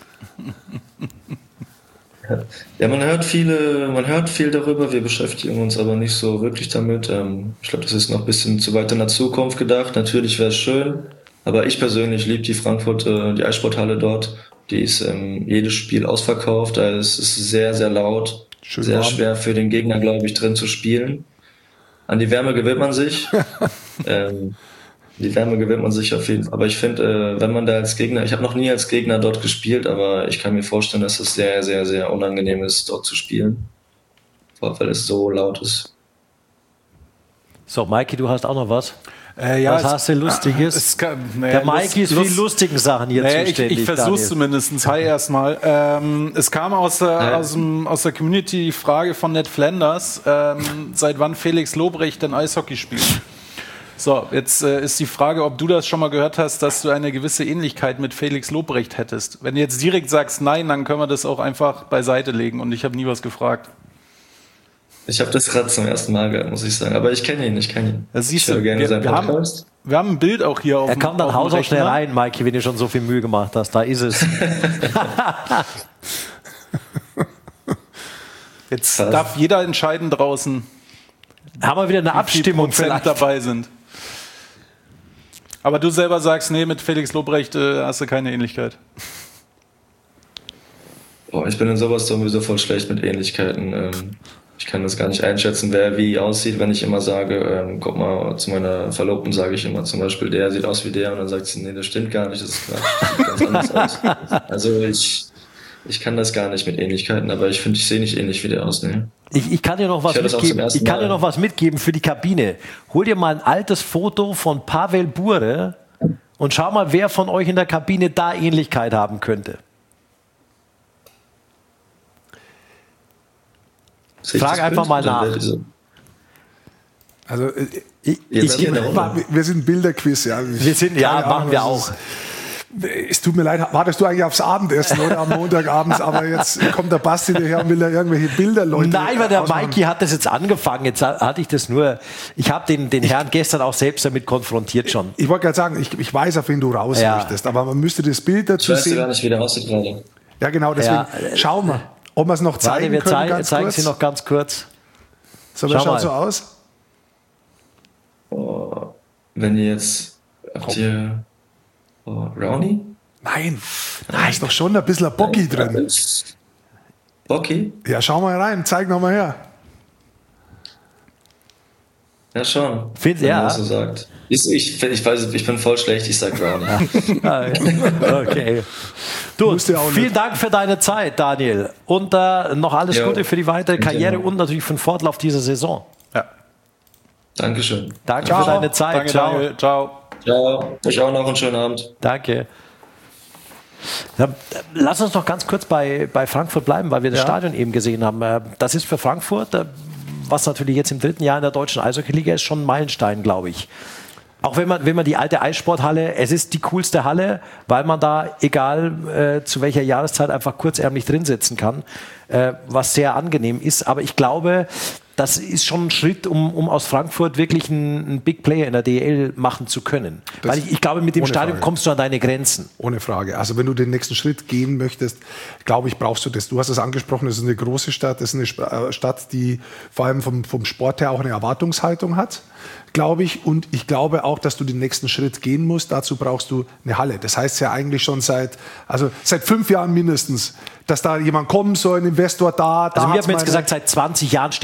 Ja, man hört viel darüber, wir beschäftigen uns aber nicht so wirklich damit. Ich glaube, das ist noch ein bisschen zu weit in der Zukunft gedacht. Natürlich wäre es schön, aber ich persönlich liebe die Eissporthalle dort. Die ist jedes Spiel ausverkauft, es ist sehr, sehr laut, Schön sehr warm. schwer für den Gegner, glaube ich, drin zu spielen. An die Wärme gewöhnt man sich. Die Wärme gewöhnt man sich auf jeden Fall. Aber ich finde, wenn man da als Gegner, ich habe noch nie als Gegner dort gespielt, aber ich kann mir vorstellen, dass es sehr, sehr, sehr unangenehm ist, dort zu spielen. Weil es so laut ist. So, Maiki, du hast auch noch was? Ja, was hast du Lustiges? Der Maiki ist für die lustigen Sachen hier zuständig. Ich versuche es zumindest. Hi erstmal. Es kam aus der Community die Frage von Ned Flanders, seit wann Felix Lobrecht denn Eishockey spielt. So, jetzt ist die Frage, ob du das schon mal gehört hast, dass du eine gewisse Ähnlichkeit mit Felix Lobrecht hättest. Wenn du jetzt direkt sagst nein, dann können wir das auch einfach beiseite legen und ich habe nie was gefragt. Ich habe das gerade zum ersten Mal gehört, muss ich sagen. Aber ich kenne ihn. Das siehst ich höre du, gerne seinen Podcast. Wir haben ein Bild auch hier auf dem Er kommt dann Haus auch schnell rein, Maiki, wenn du schon so viel Mühe gemacht hast. Da ist es. Jetzt darf jeder entscheiden draußen, haben wir wieder eine Abstimmung wie viel Prozent dabei sind. Aber du selber sagst, nee, mit Felix Lobrecht hast du keine Ähnlichkeit. Boah, ich bin in sowas sowieso voll schlecht mit Ähnlichkeiten. Ich kann das gar nicht einschätzen, wer wie aussieht, wenn ich immer sage, guck mal, zu meiner Verlobten sage ich immer zum Beispiel, der sieht aus wie der, und dann sagt sie, nee, das stimmt gar nicht, das ist Quatsch, das sieht ganz anders aus. Also ich kann das gar nicht mit Ähnlichkeiten, aber ich finde, ich sehe nicht ähnlich wie der aus. Nee. Ich kann dir noch was mitgeben. Ich kann dir noch was mitgeben für die Kabine. Hol dir mal ein altes Foto von Pavel Bure und schau mal, wer von euch in der Kabine da Ähnlichkeit haben könnte. Frag einfach mal nach. Also wir sind Bilderquiz, ja. Machen wir auch. Es tut mir leid, wartest du eigentlich aufs Abendessen oder am Montagabends, aber jetzt kommt der Basti daher und will da irgendwelche Bilder, Leute. Nein, weil der Maiki hat das jetzt angefangen, jetzt hatte ich das nur, ich habe den Herrn gestern auch selbst damit konfrontiert schon. Ich wollte gerade sagen, ich weiß, auf wen du raus möchtest, aber man müsste das Bild dazu sehen. Ich weiß gar nicht, wie der aussieht gerade. Ja genau, deswegen schauen wir, ob wir es noch zeigen können. Wir zeigen sie noch ganz kurz. So, wer schaut so aus? Oh, wenn ihr jetzt, habt ihr... Oh, Rowney? Nein, da ist doch schon ein bisschen Bocky drin. Bocky? Ja, schau mal rein, zeig noch mal her. Ja, schon. Findest du, ja? So sagt. Ich weiß, ich bin voll schlecht, ich sag Rowney. Okay. Du, vielen Dank für deine Zeit, Daniel. Und noch alles Gute für die weitere Karriere und natürlich für den Fortlauf dieser Saison. Ja. Dankeschön. Danke für deine Zeit. Danke, ciao. Ciao. Ciao. Euch auch noch einen schönen Abend. Danke. Ja, lass uns noch ganz kurz bei Frankfurt bleiben, weil wir das Stadion eben gesehen haben. Das ist für Frankfurt, was natürlich jetzt im 3. Jahr in der deutschen Eishockey-Liga ist, schon ein Meilenstein, glaube ich. Auch wenn man die alte Eissporthalle, es ist die coolste Halle, weil man da, egal zu welcher Jahreszeit, einfach kurzärmlich drin sitzen kann, was sehr angenehm ist. Aber ich glaube, das ist schon ein Schritt, um aus Frankfurt wirklich einen Big Player in der DEL machen zu können. Weil ich glaube, mit dem Stadion kommst du an deine Grenzen. Ohne Frage. Also wenn du den nächsten Schritt gehen möchtest, glaube ich, brauchst du das. Du hast es angesprochen, es ist eine große Stadt, es ist eine Stadt, die vor allem vom Sport her auch eine Erwartungshaltung hat, glaube ich. Und ich glaube auch, dass du den nächsten Schritt gehen musst. Dazu brauchst du eine Halle. Das heißt ja eigentlich schon seit 5 Jahren mindestens, dass da jemand kommen soll, ein Investor da. Also wir haben jetzt gesagt, seit 20 Jahren steht so eine Halle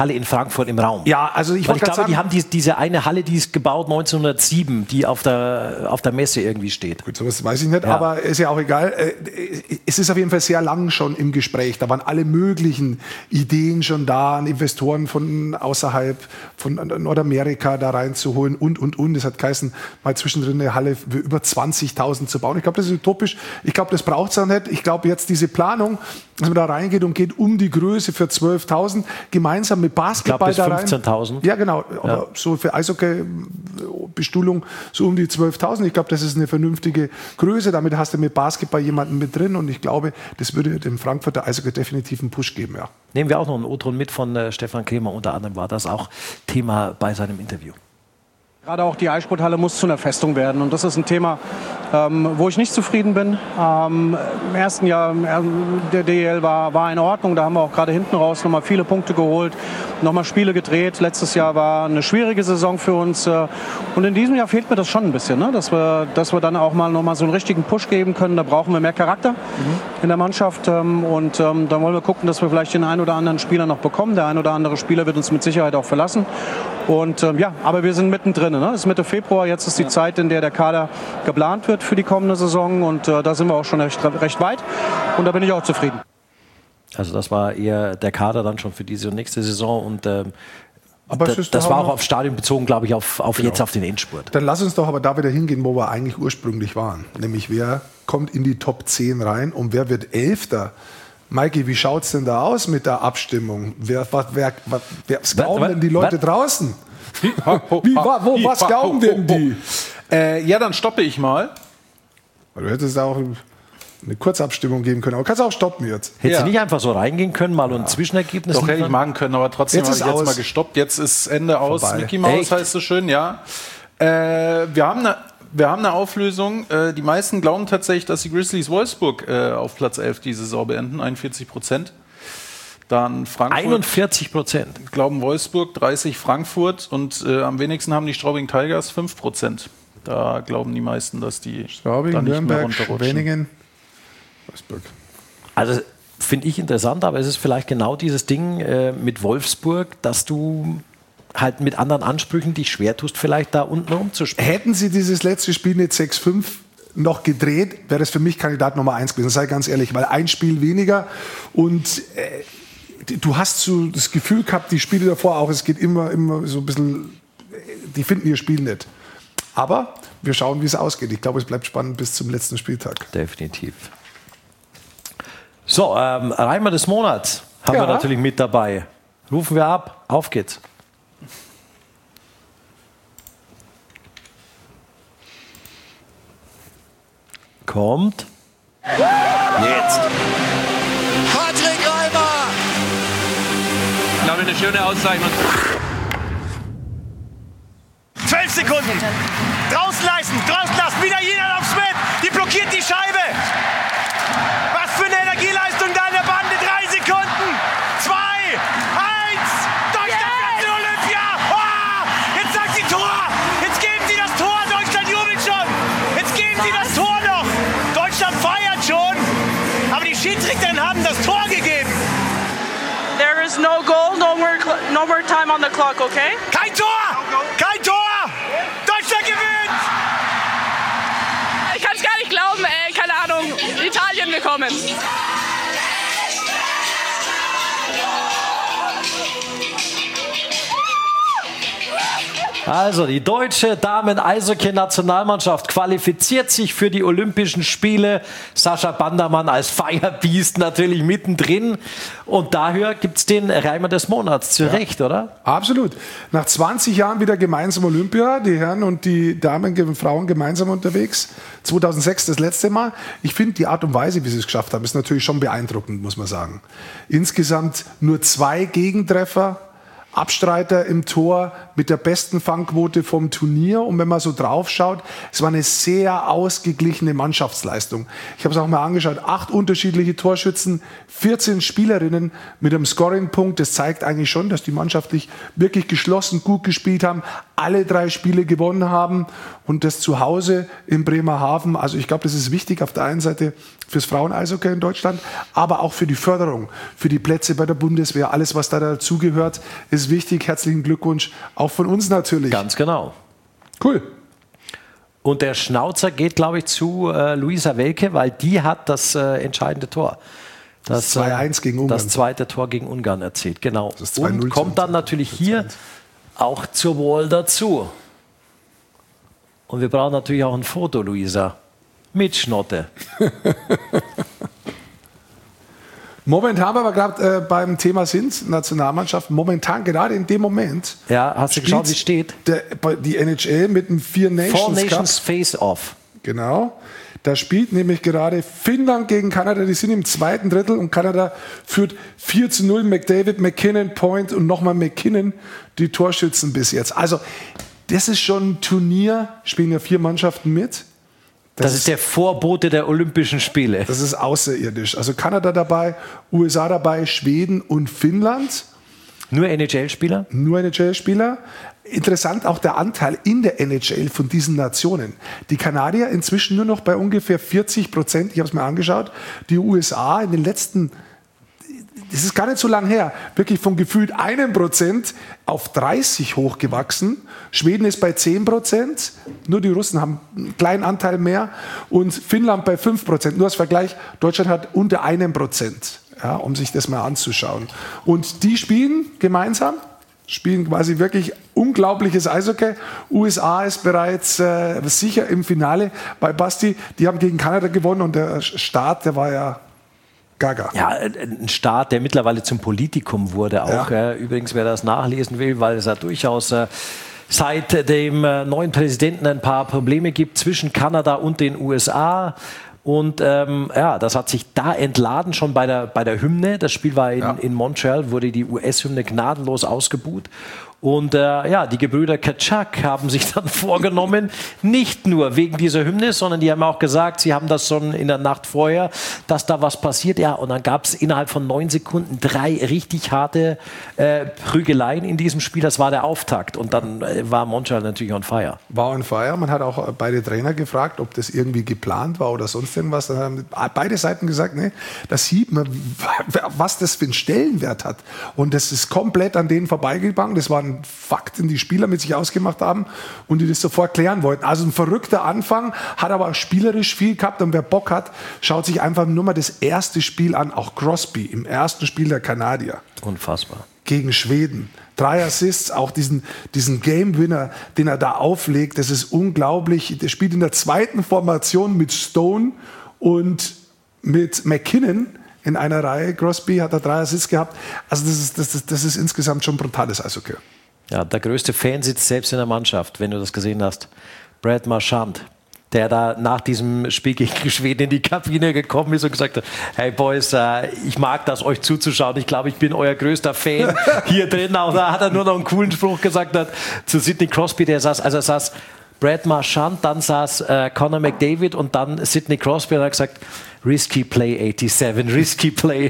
Halle in Frankfurt im Raum. Ja, also ich glaube, sagen, die haben diese eine Halle, die ist gebaut 1907, die auf der Messe irgendwie steht. Gut, sowas weiß ich nicht, aber ist ja auch egal. Es ist auf jeden Fall sehr lang schon im Gespräch. Da waren alle möglichen Ideen schon da, Investoren von außerhalb, von Nordamerika da reinzuholen und. Es hat geheißen, mal zwischendrin eine Halle für über 20.000 zu bauen. Ich glaube, das ist utopisch. Ich glaube, das braucht es auch nicht. Ich glaube, jetzt diese Planung, dass man da reingeht und geht um die Größe für 12.000, gemeinsam mit Basketball da rein. 15.000. Ja, genau. Aber so für Eishockey-Bestuhlung so um die 12.000. Ich glaube, das ist eine vernünftige Größe. Damit hast du mit Basketball jemanden mit drin. Und ich glaube, das würde dem Frankfurter Eishockey definitiv einen Push geben. Ja. Nehmen wir auch noch einen O-Ton mit von Stefan Krämer. Unter anderem war das auch Thema bei seinem Interview. Gerade auch die Eissporthalle muss zu einer Festung werden. Und das ist ein Thema, wo ich nicht zufrieden bin. Im ersten Jahr der DEL war in Ordnung. Da haben wir auch gerade hinten raus nochmal viele Punkte geholt, nochmal Spiele gedreht. Letztes Jahr war eine schwierige Saison für uns. Und in diesem Jahr fehlt mir das schon ein bisschen, ne? Dass wir dann auch mal nochmal so einen richtigen Push geben können. Da brauchen wir mehr Charakter in der Mannschaft. Und dann wollen wir gucken, dass wir vielleicht den einen oder anderen Spieler noch bekommen. Der ein oder andere Spieler wird uns mit Sicherheit auch verlassen. Und aber wir sind mittendrin. Ne? Es ist Mitte Februar, jetzt ist die Zeit, in der der Kader geplant wird für die kommende Saison. Und da sind wir auch schon recht weit. Und da bin ich auch zufrieden. Also das war eher der Kader dann schon für diese und nächste Saison. Und aber das war auch auf Stadion bezogen, glaube ich, auf jetzt auf den Endspurt. Dann lass uns doch aber da wieder hingehen, wo wir eigentlich ursprünglich waren. Nämlich, wer kommt in die Top 10 rein und wer wird Elfter? Maiki, wie schaut es denn da aus mit der Abstimmung? Was glauben denn die Leute draußen? Was glauben denn die? Ja, dann stoppe ich mal. Du hättest auch eine Kurzabstimmung geben können, aber kannst auch stoppen jetzt. Hättest du nicht einfach so reingehen können, mal ein Zwischenergebnis Doch, hätte ich machen können, aber trotzdem habe ich jetzt mal gestoppt. Jetzt ist Ende aus. Vorbei. Mickey Mouse Echt? heißt so schön, ja. Wir haben eine Auflösung. Die meisten glauben tatsächlich, dass die Grizzlies Wolfsburg auf Platz 11 die Saison beenden, 41%. Dann Frankfurt. 41%. Glauben Wolfsburg, 30 Frankfurt und am wenigsten haben die Straubing Tigers 5%. Da glauben die meisten, dass die Straubing, da nicht mehr Nürnberg, runterrutschen. Schwenningen, Wolfsburg. Also finde ich interessant, aber es ist vielleicht genau dieses Ding mit Wolfsburg, dass du halt mit anderen Ansprüchen dich schwer tust, vielleicht da unten rumzuspielen. Hätten sie dieses letzte Spiel mit 6-5 noch gedreht, wäre das für mich Kandidat Nummer 1 gewesen. Sei ganz ehrlich, weil ein Spiel weniger und du hast so das Gefühl gehabt, die Spiele davor auch, es geht immer so ein bisschen, die finden ihr Spiel nicht. Aber wir schauen, wie es ausgeht. Ich glaube, es bleibt spannend bis zum letzten Spieltag. Definitiv. So, Reimer des Monats haben wir natürlich mit dabei. Rufen wir ab. Auf geht's. Kommt. Jetzt. Patrick Reimer! Ich glaube, eine schöne Auszeichnung. 12 Sekunden. Draußen lassen, wieder jeder aufs Bett. Die blockiert die Scheibe. Was für eine Energieleistung da in der Bande. 3 Sekunden. 2, 1. Deutschland fährt zu Olympia. Oh, jetzt sagt sie Tor. Jetzt geben sie das Tor. Deutschland jubelt schon. Jetzt geben sie das Tor noch. Deutschland feiert schon. Aber die Schiedsrichterin haben das Tor gegeben. There is no goal, no more time on the clock, okay? Kein Tor! Kein Tor! Deutschland gewinnt! Ich kann es gar nicht glauben, keine Ahnung. Italien bekommen. Also, die deutsche Damen-Eishockey-Nationalmannschaft qualifiziert sich für die Olympischen Spiele. Sascha Bandermann als Firebeast natürlich mittendrin. Und daher gibt es den Reimer des Monats. Zu Recht, oder? Absolut. Nach 20 Jahren wieder gemeinsam Olympia. Die Herren und die Damen und Frauen gemeinsam unterwegs. 2006 das letzte Mal. Ich finde, die Art und Weise, wie sie es geschafft haben, ist natürlich schon beeindruckend, muss man sagen. Insgesamt nur 2 Gegentreffer. Abstreiter im Tor mit der besten Fangquote vom Turnier. Und wenn man so drauf schaut, es war eine sehr ausgeglichene Mannschaftsleistung. Ich habe es auch mal angeschaut. 8 unterschiedliche Torschützen, 14 Spielerinnen mit einem Scoring-Punkt. Das zeigt eigentlich schon, dass die mannschaftlich wirklich geschlossen gut gespielt haben, alle 3 Spiele gewonnen haben und das zu Hause in Bremerhaven. Also ich glaube, das ist wichtig auf der einen Seite fürs Frauen-Eishockey in Deutschland, aber auch für die Förderung, für die Plätze bei der Bundeswehr. Alles, was da dazugehört, ist wichtig. Herzlichen Glückwunsch, auch von uns natürlich. Ganz genau. Cool. Und der Schnauzer geht, glaube ich, zu Luisa Welke, weil die hat das entscheidende Tor. Das 2-1 gegen Ungarn. Das zweite Tor gegen Ungarn erzielt, genau. Das 2-0 Und kommt dann natürlich hier auch zur Wall dazu. Und wir brauchen natürlich auch ein Foto, Luisa. Mit Schnotte. Momentan aber gerade beim Thema sind Nationalmannschaft, momentan gerade in dem Moment. Ja, hast du geschaut, wie es steht? Die NHL mit dem Four Nations Cup. Face-Off. Genau. Da spielt nämlich gerade Finnland gegen Kanada. Die sind im zweiten Drittel und Kanada führt 4-0. McDavid, McKinnon, Point und nochmal McKinnon die Torschützen bis jetzt. Also das ist schon ein Turnier. Spielen ja 4 Mannschaften mit. Das ist der Vorbote der Olympischen Spiele. Das ist außerirdisch. Also Kanada dabei, USA dabei, Schweden und Finnland. Nur NHL-Spieler? Nur NHL-Spieler. Interessant auch der Anteil in der NHL von diesen Nationen. Die Kanadier inzwischen nur noch bei ungefähr 40%. Ich habe es mir angeschaut. Die USA in den letzten, das ist gar nicht so lang her, wirklich von gefühlt 1% auf 30 hochgewachsen. Schweden ist bei 10%. Nur die Russen haben einen kleinen Anteil mehr. Und Finnland bei 5%. Nur als Vergleich, Deutschland hat unter 1%. Ja, um sich das mal anzuschauen. Und die spielen gemeinsam. Spielen quasi wirklich unglaubliches Eishockey. USA ist bereits sicher im Finale bei Basti. Die haben gegen Kanada gewonnen und der Start, der war ja gaga. Ja, ein Start, der mittlerweile zum Politikum wurde auch. Ja. Übrigens, wer das nachlesen will, weil es ja durchaus seit dem neuen Präsidenten ein paar Probleme gibt zwischen Kanada und den USA. Und das hat sich da entladen, schon bei der Hymne. Das Spiel war in Montreal, wurde die US-Hymne gnadenlos ausgebuht. Und die Gebrüder Kaczak haben sich dann vorgenommen, nicht nur wegen dieser Hymne, sondern die haben auch gesagt, sie haben das schon in der Nacht vorher, dass da was passiert. Ja, und dann gab es innerhalb von 9 Sekunden 3 richtig harte Prügeleien in diesem Spiel. Das war der Auftakt. Und dann war Montreal natürlich on fire. War on fire. Man hat auch beide Trainer gefragt, ob das irgendwie geplant war oder sonst irgendwas. Dann haben beide Seiten gesagt, nee, das sieht man, was das für einen Stellenwert hat. Und das ist komplett an denen vorbeigegangen. Das waren Fakten, die Spieler mit sich ausgemacht haben und die das sofort klären wollten. Also ein verrückter Anfang, hat aber auch spielerisch viel gehabt und wer Bock hat, schaut sich einfach nur mal das erste Spiel an, auch Crosby im ersten Spiel der Kanadier. Unfassbar. Gegen Schweden. 3 Assists, auch diesen Game-Winner, den er da auflegt, das ist unglaublich. Der spielt in der zweiten Formation mit Stone und mit McKinnon in einer Reihe. Crosby hat da 3 Assists gehabt. Also das ist insgesamt schon brutales Eishockey. Ja, der größte Fan sitzt selbst in der Mannschaft, wenn du das gesehen hast. Brad Marchand, der da nach diesem Spiel gegen Schweden in die Kabine gekommen ist und gesagt hat, hey Boys, ich mag das, euch zuzuschauen. Ich glaube, ich bin euer größter Fan hier drin. Auch da hat er nur noch einen coolen Spruch gesagt zu Sidney Crosby, der saß Brad Marchand, dann saß Connor McDavid und dann Sidney Crosby und hat gesagt, risky play 87, risky play.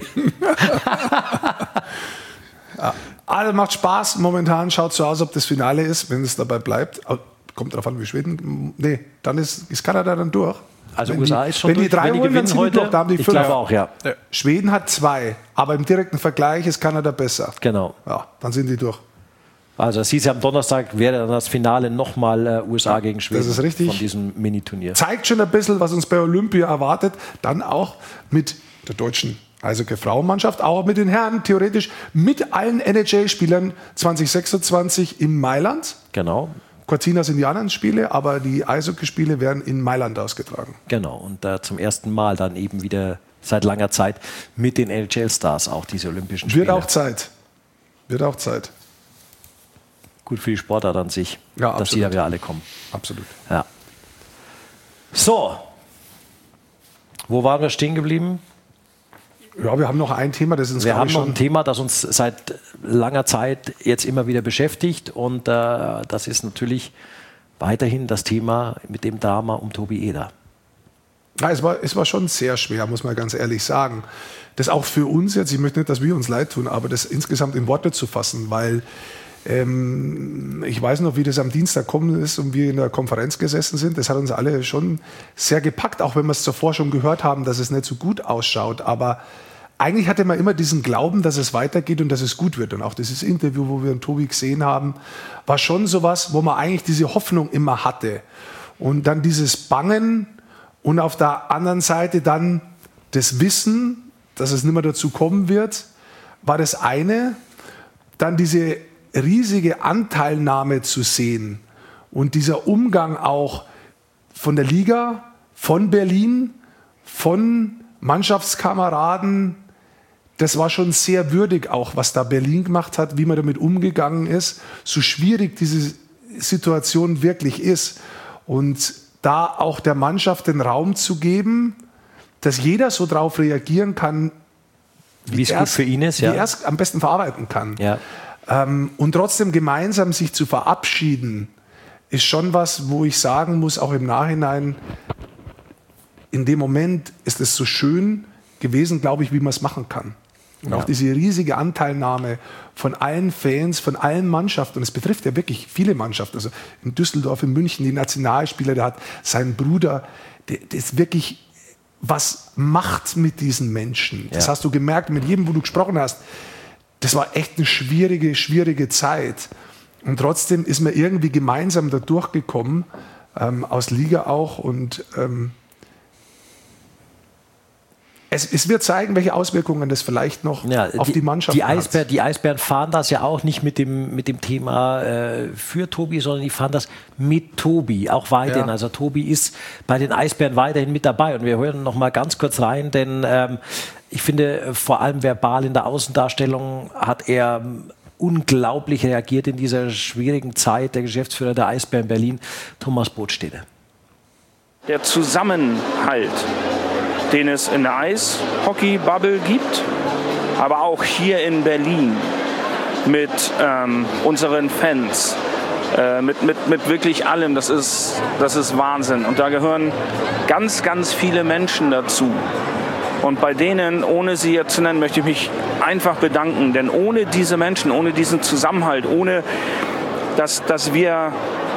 Ja. Also macht Spaß. Momentan schaut so aus, ob das Finale ist, wenn es dabei bleibt. Kommt darauf an, wie Schweden. Nee, dann ist Kanada dann durch. Also wenn USA ist schon wenn durch. Wenn die 3 holen, dann sind die durch. Da haben die 5. Ich glaube auch, ja. Schweden hat 2, aber im direkten Vergleich ist Kanada besser. Genau. Ja, dann sind die durch. Also es hieß ja am Donnerstag, wäre dann das Finale nochmal USA gegen Schweden. Das ist richtig. Von diesem Mini-Turnier. Zeigt schon ein bisschen, was uns bei Olympia erwartet. Dann auch mit der deutschen Eishockey-Frauenmannschaft, auch mit den Herren, theoretisch mit allen NHL-Spielern 2026 in Mailand. Genau. Cortina sind die anderen Spiele, aber die Eishockeyspiele werden in Mailand ausgetragen. Genau, und zum ersten Mal dann eben wieder seit langer Zeit mit den NHL-Stars auch diese Olympischen Spiele. Wird auch Zeit. Gut für die Sportart an sich, ja, dass die da wieder alle kommen. Absolut. Ja. So, wo waren wir stehen geblieben? Ja, wir haben noch ein Thema, das uns Wir haben noch ein Thema, das uns seit langer Zeit jetzt immer wieder beschäftigt und das ist natürlich weiterhin das Thema mit dem Drama um Tobi Eder. Ja, es war schon sehr schwer, muss man ganz ehrlich sagen. Das auch für uns jetzt, ich möchte nicht, dass wir uns leid tun, aber das insgesamt in Worte zu fassen, weil Ich weiß noch, wie das am Dienstag gekommen ist und wir in der Konferenz gesessen sind. Das hat uns alle schon sehr gepackt, auch wenn wir es zuvor schon gehört haben, dass es nicht so gut ausschaut. Aber eigentlich hatte man immer diesen Glauben, dass es weitergeht und dass es gut wird. Und auch dieses Interview, wo wir den Tobi gesehen haben, war schon sowas, wo man eigentlich diese Hoffnung immer hatte. Und dann dieses Bangen und auf der anderen Seite dann das Wissen, dass es nicht mehr dazu kommen wird, war das eine. Dann diese riesige Anteilnahme zu sehen und dieser Umgang auch von der Liga, von Berlin, von Mannschaftskameraden, das war schon sehr würdig auch, was da Berlin gemacht hat, wie man damit umgegangen ist, so schwierig diese Situation wirklich ist. Und da auch der Mannschaft den Raum zu geben, dass jeder so drauf reagieren kann, wie es gut für ihn ist, ja. Wie er es am besten verarbeiten kann. Ja. Und trotzdem gemeinsam sich zu verabschieden, ist schon was, wo ich sagen muss, auch im Nachhinein, in dem Moment ist es so schön gewesen, glaube ich, wie man es machen kann. Und auch diese riesige Anteilnahme von allen Fans, von allen Mannschaften, und es betrifft ja wirklich viele Mannschaften, also in Düsseldorf, in München, die Nationalspieler, der hat seinen Bruder, der ist wirklich, was macht mit diesen Menschen? Das hast du gemerkt, mit jedem, wo du gesprochen hast. Das war echt eine schwierige Zeit. Und trotzdem ist man irgendwie gemeinsam da durchgekommen, aus Liga auch. Und es wird zeigen, welche Auswirkungen das vielleicht noch auf die Mannschaft hat. Die Eisbären fahren das ja auch nicht mit dem Thema für Tobi, sondern die fahren das mit Tobi auch weiterhin. Ja. Also Tobi ist bei den Eisbären weiterhin mit dabei. Und wir hören noch mal ganz kurz rein, denn ich finde, vor allem verbal in der Außendarstellung hat er unglaublich reagiert in dieser schwierigen Zeit. Der Geschäftsführer der Eisbären Berlin, Thomas Brotstede. Der Zusammenhalt, den es in der Eishockey-Bubble gibt, aber auch hier in Berlin mit unseren Fans, mit wirklich allem, das ist Wahnsinn. Und da gehören ganz, ganz viele Menschen dazu. Und bei denen, ohne sie jetzt zu nennen, möchte ich mich einfach bedanken. Denn ohne diese Menschen, ohne diesen Zusammenhalt, ohne dass wir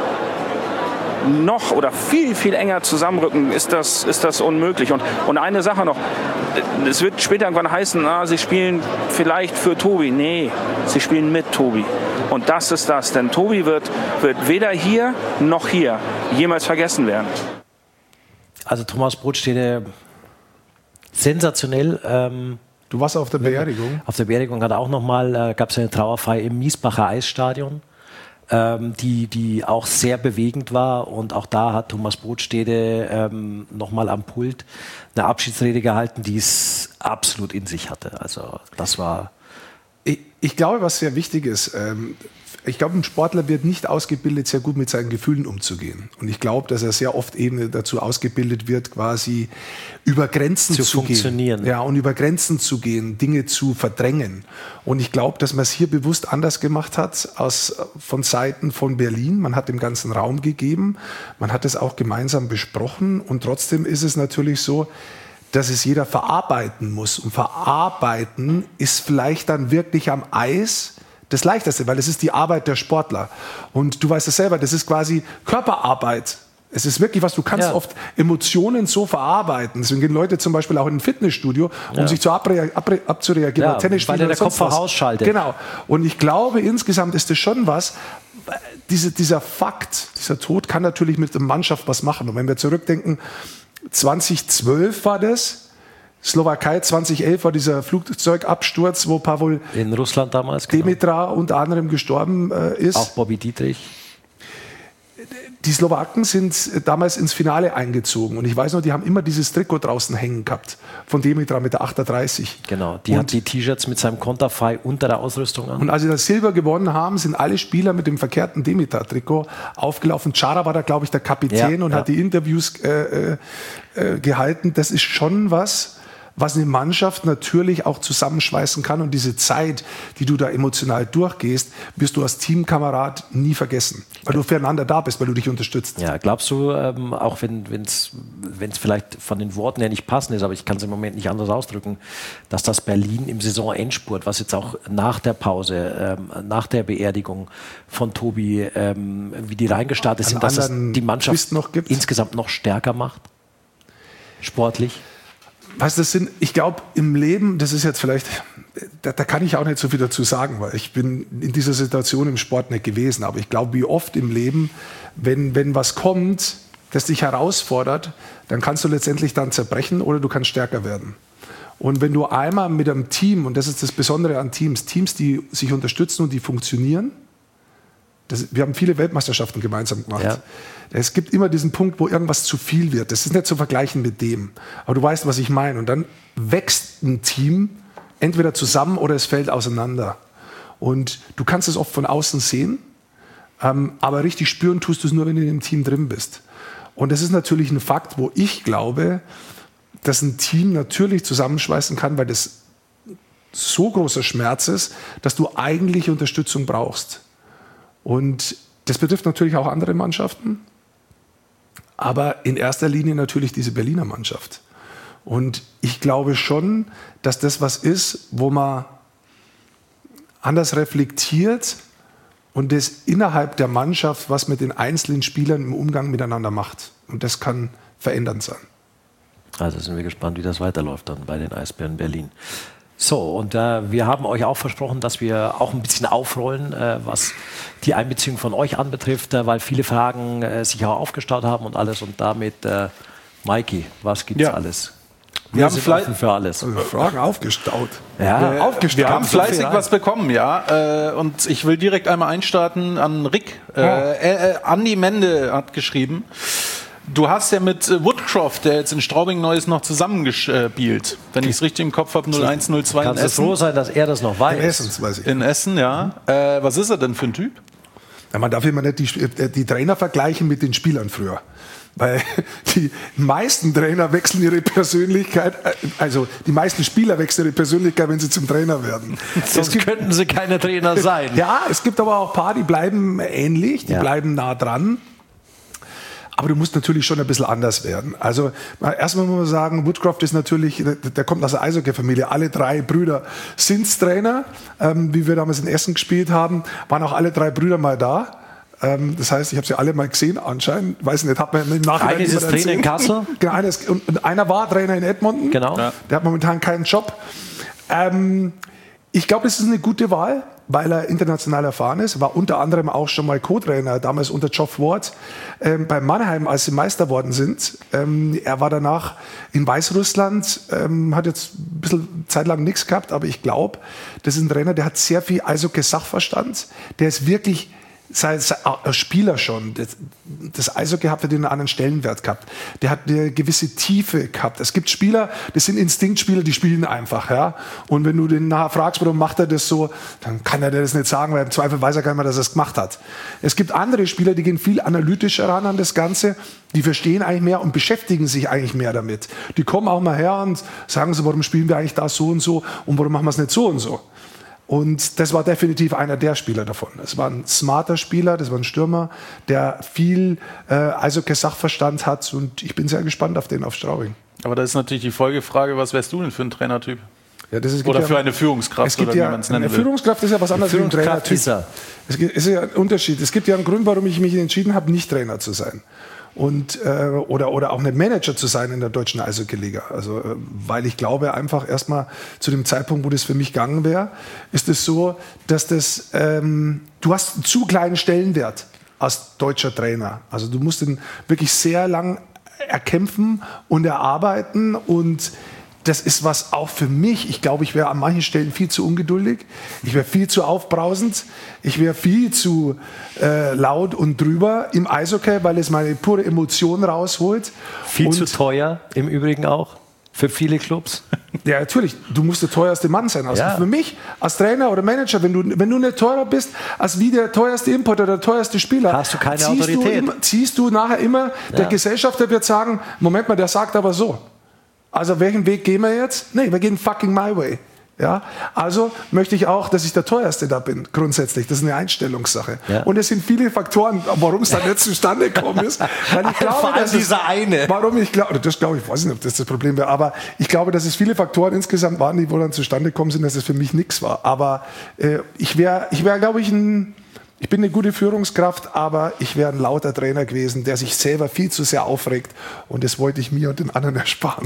noch oder viel, viel enger zusammenrücken, ist das unmöglich. Und eine Sache noch, es wird später irgendwann heißen, sie spielen vielleicht für Tobi. Nee, sie spielen mit Tobi. Und das ist das, denn Tobi wird weder hier noch hier jemals vergessen werden. Also Thomas Brotstede, sensationell. Du warst auf der Beerdigung? Auf der Beerdigung hat er auch nochmal, gab es eine Trauerfeier im Miesbacher Eisstadion, die auch sehr bewegend war. Und auch da hat Thomas Brotstede nochmal am Pult eine Abschiedsrede gehalten, die es absolut in sich hatte. Also das war... Ich glaube, was sehr wichtig ist, ich glaube, ein Sportler wird nicht ausgebildet, sehr gut mit seinen Gefühlen umzugehen. Und ich glaube, dass er sehr oft eben dazu ausgebildet wird, quasi über Grenzen zu funktionieren. Gehen. Ja, und über Grenzen zu gehen, Dinge zu verdrängen. Und ich glaube, dass man es hier bewusst anders gemacht hat von Seiten von Berlin. Man hat dem ganzen Raum gegeben. Man hat es auch gemeinsam besprochen. Und trotzdem ist es natürlich so, dass es jeder verarbeiten muss. Und verarbeiten ist vielleicht dann wirklich am Eis das Leichteste, weil es ist die Arbeit der Sportler. Und du weißt es selber, das ist quasi Körperarbeit. Es ist wirklich was, du kannst oft Emotionen so verarbeiten. Deswegen gehen Leute zum Beispiel auch in ein Fitnessstudio, um sich abzureagieren. Weil der Kopf vorausschaltet. Genau. Und ich glaube, insgesamt ist das schon was, dieser Fakt, dieser Tod kann natürlich mit der Mannschaft was machen. Und wenn wir zurückdenken, 2012 war das, Slowakei 2011 war dieser Flugzeugabsturz, wo Pavol in Russland damals Demitra unter anderem gestorben ist. Auch Bobby Dietrich. Die Slowaken sind damals ins Finale eingezogen. Und ich weiß noch, die haben immer dieses Trikot draußen hängen gehabt von Demitra mit der 38. Genau, die hat die T-Shirts mit seinem Konterfei unter der Ausrüstung an. Und als sie das Silber gewonnen haben, sind alle Spieler mit dem verkehrten Demitra-Trikot aufgelaufen. Chara war da, glaube ich, der Kapitän und hat die Interviews gehalten. Das ist schon was was eine Mannschaft natürlich auch zusammenschweißen kann. Und diese Zeit, die du da emotional durchgehst, wirst du als Teamkamerad nie vergessen, weil du füreinander da bist, weil du dich unterstützt. Ja, glaubst du, auch wenn es vielleicht von den Worten her nicht passend ist, aber ich kann es im Moment nicht anders ausdrücken, dass das Berlin im Saisonendspurt, was jetzt auch nach der Pause, nach der Beerdigung von Tobi, wie die reingestartet sind, dass das die Mannschaft noch insgesamt noch stärker macht? Sportlich? Was ich glaube, im Leben, das ist jetzt vielleicht, da kann ich auch nicht so viel dazu sagen, weil ich bin in dieser Situation im Sport nicht gewesen. Aber ich glaube, wie oft im Leben, wenn was kommt, das dich herausfordert, dann kannst du letztendlich dann zerbrechen oder du kannst stärker werden. Und wenn du einmal mit einem Team, und das ist das Besondere an Teams, die sich unterstützen und die funktionieren, wir haben viele Weltmeisterschaften gemeinsam gemacht. Ja. Es gibt immer diesen Punkt, wo irgendwas zu viel wird. Das ist nicht zu vergleichen mit dem. Aber du weißt, was ich meine. Und dann wächst ein Team entweder zusammen oder es fällt auseinander. Und du kannst es oft von außen sehen, aber richtig spüren tust du es nur, wenn du in dem Team drin bist. Und das ist natürlich ein Fakt, wo ich glaube, dass ein Team natürlich zusammenschweißen kann, weil das so großer Schmerz ist, dass du eigentlich Unterstützung brauchst. Und das betrifft natürlich auch andere Mannschaften, aber in erster Linie natürlich diese Berliner Mannschaft. Und ich glaube schon, dass das was ist, wo man anders reflektiert und das innerhalb der Mannschaft was mit den einzelnen Spielern im Umgang miteinander macht. Und das kann verändernd sein. Also sind wir gespannt, wie das weiterläuft dann bei den Eisbären Berlin. So, und wir haben euch auch versprochen, dass wir auch ein bisschen aufrollen, was die Einbeziehung von euch anbetrifft, weil viele Fragen sich auch aufgestaut haben und alles. Und damit, Maiki, was gibt's alles? Wir haben offen für alles. Also Fragen aufgestaut. Ja, aufgestaut. Wir haben fleißig was bekommen, ja. Und ich will direkt einmal einstarten an Rick. Andi Mende hat geschrieben: Du hast ja mit Woodcroft, der jetzt in Straubing Neues, noch zusammengespielt. Wenn ich es richtig im Kopf habe, 0102 in Essen. Kannst du froh sein, dass er das noch weiß? In Essen, weiß ich. In Essen, ja. Was ist er denn für ein Typ? Ja, man darf immer nicht die Trainer vergleichen mit den Spielern früher. Weil die meisten Trainer wechseln ihre Persönlichkeit, also die meisten Spieler wechseln ihre Persönlichkeit, wenn sie zum Trainer werden. Sonst könnten sie keine Trainer sein. Ja, es gibt aber auch ein paar, die bleiben ähnlich, die bleiben nah dran. Aber du musst natürlich schon ein bisschen anders werden. Also erstmal muss man sagen, Woodcroft ist natürlich, der kommt aus der Eishockey-Familie. Alle 3 Brüder sind Trainer. Wie wir damals in Essen gespielt haben, waren auch alle 3 Brüder mal da. Das heißt, ich habe sie alle mal gesehen anscheinend. Weiß nicht, hat man im Nachhinein. Einer ist Trainer in Kassel. Genau, und einer war Trainer in Edmonton. Genau. Ja. Der hat momentan keinen Job. Ich glaube, das ist eine gute Wahl, weil er international erfahren ist. War unter anderem auch schon mal Co-Trainer, damals unter Geoff Ward, bei Mannheim, als sie Meister worden sind. Er war danach in Weißrussland, hat jetzt ein bisschen Zeit lang nichts gehabt, aber ich glaube, das ist ein Trainer, der hat sehr viel Eishockey-Sachverstand. Der ist wirklich als Spieler schon, das Eishockey hat für den einen anderen Stellenwert gehabt. Der hat eine gewisse Tiefe gehabt. Es gibt Spieler, das sind Instinktspieler, die spielen einfach. Ja? Und wenn du den nachher fragst, warum macht er das so, dann kann er dir das nicht sagen, weil im Zweifel weiß er gar nicht mehr, dass er es gemacht hat. Es gibt andere Spieler, die gehen viel analytischer ran an das Ganze, die verstehen eigentlich mehr und beschäftigen sich eigentlich mehr damit. Die kommen auch mal her und sagen so, warum spielen wir eigentlich da so und so und warum machen wir es nicht so und so. Und das war definitiv einer der Spieler davon. Es war ein smarter Spieler, das war ein Stürmer, der viel Eishockey-Sachverstand hat und ich bin sehr gespannt auf den auf Straubing. Aber da ist natürlich die Folgefrage, was wärst du denn für ein Trainertyp? Ja, oder für eine Führungskraft, oder wie man es nennen will. Eine Führungskraft ist ja was anderes wie ein Trainertyp. Es ist ja ein Unterschied. Es gibt ja einen Grund, warum ich mich entschieden habe, nicht Trainer zu sein. Und, oder auch nicht Manager zu sein in der deutschen Eishockey-Liga. Also, weil ich glaube einfach erstmal zu dem Zeitpunkt, wo das für mich gegangen wäre, ist es so, dass das, du hast einen zu kleinen Stellenwert als deutscher Trainer. Also du musst ihn wirklich sehr lang erkämpfen und erarbeiten und das ist was auch für mich. Ich glaube, ich wäre an manchen Stellen viel zu ungeduldig. Ich wäre viel zu aufbrausend. Ich wäre viel zu laut und drüber im Eishockey, weil es meine pure Emotion rausholt. Viel zu teuer im Übrigen auch für viele Clubs. Ja, natürlich. Du musst der teuerste Mann sein. Also für mich als Trainer oder Manager, wenn du nicht teurer bist als wie der teuerste Importer oder der teuerste Spieler, hast du keine Autorität. Ziehst du nachher immer, der Gesellschafter wird sagen, Moment mal, der sagt aber so. Also welchen Weg gehen wir jetzt? Nee, wir gehen fucking my way. Ja, also möchte ich auch, dass ich der Teuerste da bin, grundsätzlich. Das ist eine Einstellungssache. Ja. Und es sind viele Faktoren, warum es dann nicht zustande gekommen ist. Weil ich glaube, vor allem dieser eine. Warum ich glaube, ich weiß nicht, ob das Problem wäre, aber ich glaube, dass es viele Faktoren insgesamt waren, die wohl dann zustande gekommen sind, dass es für mich nichts war. Aber ich wäre, glaube ich, ich bin eine gute Führungskraft, aber ich wäre ein lauter Trainer gewesen, der sich selber viel zu sehr aufregt. Und das wollte ich mir und den anderen ersparen.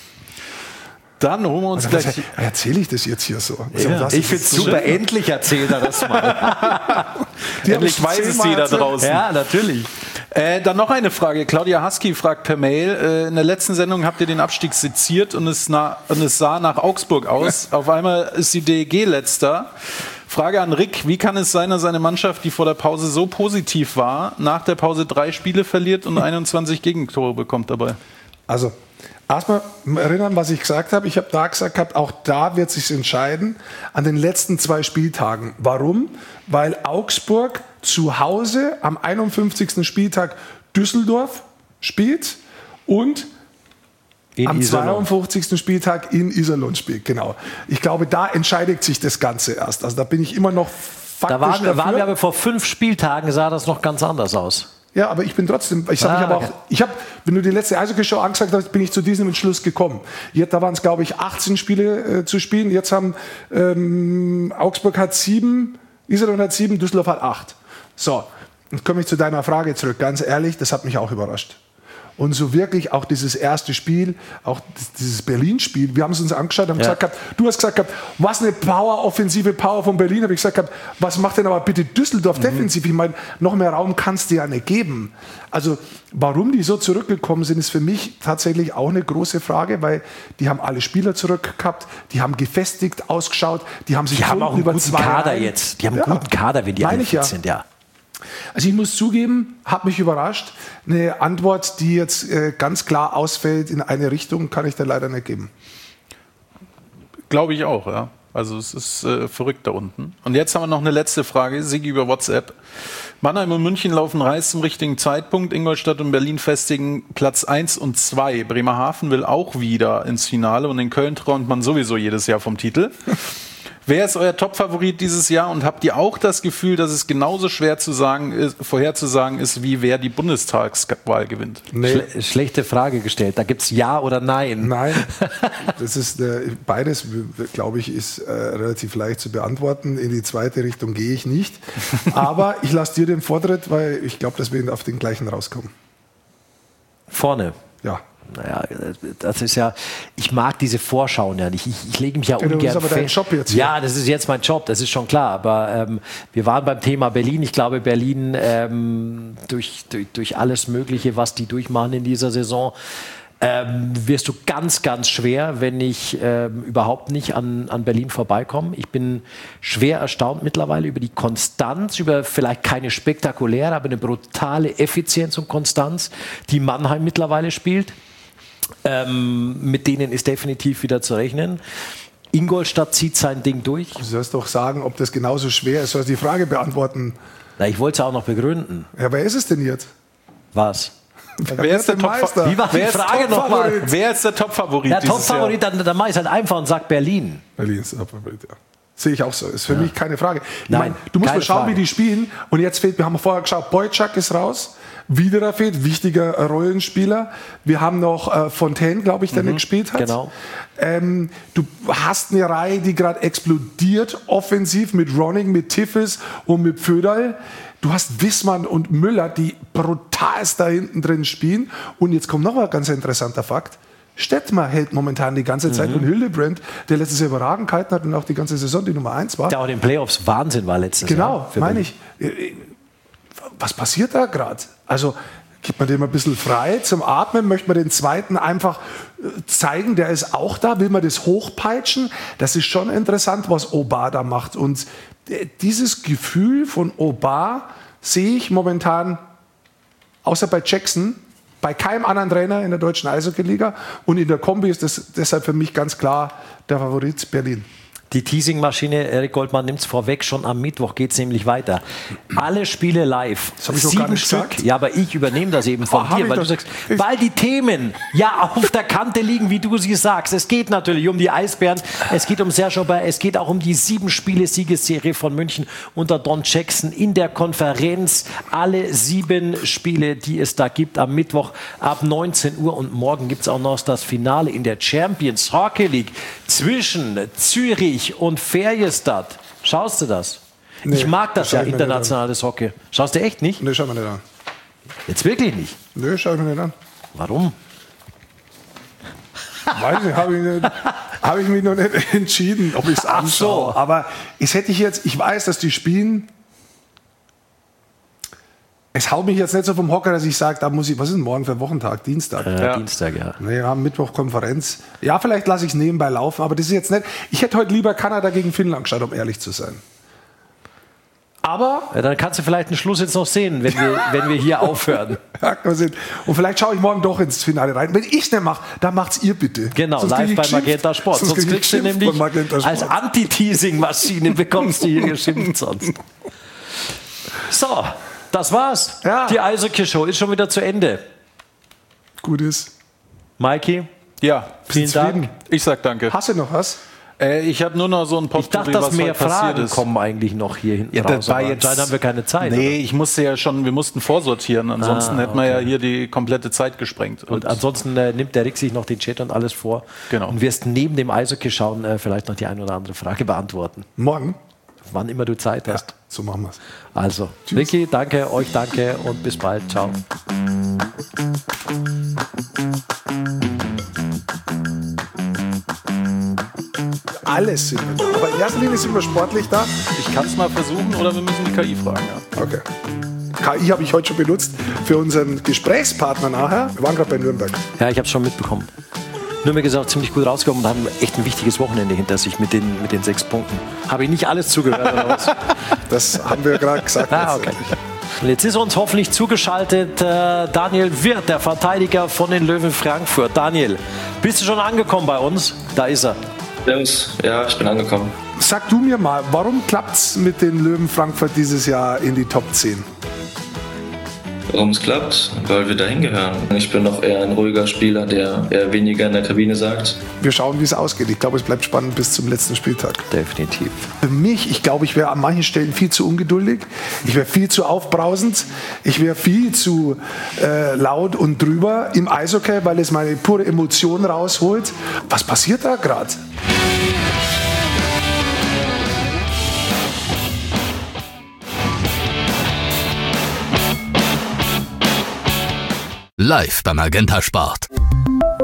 Dann holen wir uns gleich. Erzähle ich das jetzt hier so? Ja. Ich finde es super. Endlich erzählt er das mal. Endlich weiß es jeder draußen. Ja, natürlich. Dann noch eine Frage. Claudia Husky fragt per Mail. In der letzten Sendung habt ihr den Abstieg seziert und es sah nach Augsburg aus. Auf einmal ist die DEG letzter. Frage an Rick. Wie kann es sein, dass eine Mannschaft, die vor der Pause so positiv war, nach der Pause 3 Spiele verliert und 21 Gegentore bekommt dabei? Also, erstmal erinnern, was ich gesagt habe. Ich habe da gesagt, auch da wird sich entscheiden an den letzten 2 Spieltagen. Warum? Weil Augsburg zu Hause am 51. Spieltag Düsseldorf spielt und am 52. Spieltag in Iserlohn spielt. Genau. Ich glaube, da entscheidet sich das Ganze erst. Also da bin ich immer noch faktisch dafür. Da waren wir aber vor 5 Spieltagen, sah das noch ganz anders aus. Ja, aber ich bin trotzdem, wenn du die letzte Eishockey-Show angesagt hast, bin ich zu diesem Entschluss gekommen. Da waren es, glaube ich, 18 Spiele zu spielen. Jetzt haben Augsburg hat 7, Iserlohn hat 7, Düsseldorf hat 8. So, jetzt komme ich zu deiner Frage zurück. Ganz ehrlich, das hat mich auch überrascht. Und so wirklich auch dieses erste Spiel, auch dieses Berlin-Spiel, wir haben es uns angeschaut, haben gesagt, du hast gesagt, was eine offensive Power von Berlin, habe ich gesagt, was macht denn aber bitte Düsseldorf defensiv? Ich meine, noch mehr Raum kannst du ja nicht geben. Also warum die so zurückgekommen sind, ist für mich tatsächlich auch eine große Frage, weil die haben alle Spieler zurück gehabt, die haben gefestigt ausgeschaut, die haben sich auch einen guten Kader jetzt. Die haben einen guten Kader, wenn die alle fit sind, ja. Also ich muss zugeben, hat mich überrascht. Eine Antwort, die jetzt ganz klar ausfällt in eine Richtung, kann ich da leider nicht geben. Glaube ich auch, ja. Also es ist verrückt da unten. Und jetzt haben wir noch eine letzte Frage, Sigi über WhatsApp. Mannheim und München laufen heiß zum richtigen Zeitpunkt. Ingolstadt und Berlin festigen Platz 1 und 2. Bremerhaven will auch wieder ins Finale und in Köln träumt man sowieso jedes Jahr vom Titel. Wer ist euer Top-Favorit dieses Jahr und habt ihr auch das Gefühl, dass es genauso schwer vorherzusagen ist, wie wer die Bundestagswahl gewinnt? Nee. Schlechte Frage gestellt. Da gibt es Ja oder Nein. Nein, das ist beides, glaube ich, ist relativ leicht zu beantworten. In die zweite Richtung gehe ich nicht. Aber ich lasse dir den Vortritt, weil ich glaube, dass wir auf den gleichen rauskommen. Vorne? Ja. Naja, das ist ja, ich mag diese Vorschauen ja nicht. Ich lege mich ja ungern fest. Das ist aber dein Job jetzt. Ja, das ist jetzt mein Job, das ist schon klar. Aber wir waren beim Thema Berlin. Ich glaube, Berlin durch alles Mögliche, was die durchmachen in dieser Saison, wirst du ganz, ganz schwer, wenn ich überhaupt nicht an Berlin vorbeikomme. Ich bin schwer erstaunt mittlerweile über die Konstanz, über vielleicht keine spektakuläre, aber eine brutale Effizienz und Konstanz, die Mannheim mittlerweile spielt. Mit denen ist definitiv wieder zu rechnen. Ingolstadt zieht sein Ding durch. Du sollst doch sagen, ob das genauso schwer ist. Du sollst die Frage beantworten. Na, ich wollte es auch noch begründen. Ja, wer ist es denn jetzt? Was? Wer ist der Top-Favorit? Wie war die Frage nochmal? Wer ist der Top-Favorit? Der Top-Favorit, dann mache ich es halt einfach und sage Berlin. Berlin ist der Top-Favorit, ja. Sehe ich auch so. Ist für mich keine Frage. Nein, du musst mal schauen, wie die spielen. Und jetzt fehlt, wir haben vorher geschaut, Boyczak ist raus. Wiederer fehlt, wichtiger Rollenspieler. Wir haben noch Fontaine, glaube ich, der nicht gespielt hat. Genau. Du hast eine Reihe, die gerade explodiert, offensiv mit Ronning, mit Tiffes und mit Pföderl. Du hast Wissmann und Müller, die brutal da hinten drin spielen. Und jetzt kommt noch ein ganz interessanter Fakt. Stettmar hält momentan die ganze Zeit und Hildebrand, der letztes Jahr überragend gehalten hat und auch die ganze Saison die Nummer 1 war. Der auch in den Playoffs Wahnsinn war letztes Jahr. Genau, meine ich. Was passiert da gerade? Also gibt man dem ein bisschen frei zum Atmen? Möchte man den zweiten einfach zeigen, der ist auch da? Will man das hochpeitschen? Das ist schon interessant, was Aubin da macht. Und dieses Gefühl von Aubin sehe ich momentan, außer bei Jackson, bei keinem anderen Trainer in der deutschen Eishockey-Liga. Und in der Kombi ist das deshalb für mich ganz klar der Favorit Berlin. Die Teasing-Maschine, Erik Goldmann nimmt es vorweg, schon am Mittwoch geht es nämlich weiter. Alle Spiele live. Das habe ich doch gar nicht gesagt. Ja, aber ich übernehme das eben von dir, weil du sagst, weil die Themen ja auf der Kante liegen, wie du sie sagst. Es geht natürlich um die Eisbären, es geht um Serge Aubin, es geht auch um die 7-Spiele-Siegesserie von München unter Don Jackson in der Konferenz. Alle 7 Spiele, die es da gibt, am Mittwoch ab 19 Uhr. Und morgen gibt es auch noch das Finale in der Champions Hockey League zwischen Zürich und Ferjestad. Schaust du das? Nee, ich mag das ja, internationales Hockey. Schaust du echt nicht? Nee, schau mir nicht an. Jetzt wirklich nicht? Nee, schau ich mir nicht an. Warum? Weiß nicht, habe ich mich noch nicht entschieden, ob ich es anschaue. So. Aber ich weiß, dass die spielen. Es haut mich jetzt nicht so vom Hocker, dass ich sage, da muss ich, was ist denn morgen für Wochentag? Dienstag? Dienstag, ja. Nee, am Mittwoch Konferenz. Ja, vielleicht lasse ich es nebenbei laufen, aber das ist jetzt nicht. Ich hätte heute lieber Kanada gegen Finnland geschaut, um ehrlich zu sein. Aber. Ja, dann kannst du vielleicht einen Schluss jetzt noch sehen, wenn wir hier aufhören. Und vielleicht schaue ich morgen doch ins Finale rein. Wenn ich es nicht mache, dann macht's ihr bitte. Genau, sonst live bei Magenta Sport. Sonst kriegst du nämlich als Anti-Teasing-Maschine bekommst du hier geschimpft sonst. So. Das war's. Ja. Die Eishockey-Show ist schon wieder zu Ende. Gut ist. Mikey? Ja. Vielen Dank. Ich sag danke. Hast du noch was? Ich habe nur noch so ein Ich dachte, dass mehr Fragen kommen eigentlich noch hier hinten raus. Das war jetzt, anscheinend haben wir keine Zeit. Nee, wir mussten vorsortieren. Ansonsten hätten wir ja hier die komplette Zeit gesprengt. Und ansonsten nimmt der Rick sich noch den Chat und alles vor. Genau. Und wirst neben dem Eishockey schauen vielleicht noch die eine oder andere Frage beantworten. Morgen? Wann immer du Zeit hast. Ja, so machen wir es. Also, tschüss. Ricky, danke, euch danke und bis bald. Ciao. Alles sind wir da. Aber in erster Linie sind wir sportlich da. Ich kann es mal versuchen oder wir müssen die KI fragen. Ja. Okay. KI habe ich heute schon benutzt für unseren Gesprächspartner nachher. Wir waren gerade bei Nürnberg. Ja, ich habe es schon mitbekommen. Nürnberg ist auch ziemlich gut rausgekommen und haben echt ein wichtiges Wochenende hinter sich mit den 6 Punkten. Habe ich nicht alles zugehört oder was? Das haben wir gerade gesagt. Okay. Und jetzt ist uns hoffentlich zugeschaltet Daniel Wirth, der Verteidiger von den Löwen Frankfurt. Daniel, bist du schon angekommen bei uns? Da ist er. Servus. Ja, ich bin angekommen. Sag du mir mal, warum klappt es mit den Löwen Frankfurt dieses Jahr in die Top 10? Warum es klappt? Weil wir dahin gehören. Ich bin noch eher ein ruhiger Spieler, der eher weniger in der Kabine sagt. Wir schauen, wie es ausgeht. Ich glaube, es bleibt spannend bis zum letzten Spieltag. Definitiv. Für mich, ich glaube, ich wäre an manchen Stellen viel zu ungeduldig. Ich wäre viel zu aufbrausend. Ich wäre viel zu laut und drüber im Eishockey, weil es meine pure Emotion rausholt. Was passiert da gerade? Live beim Magenta Sport.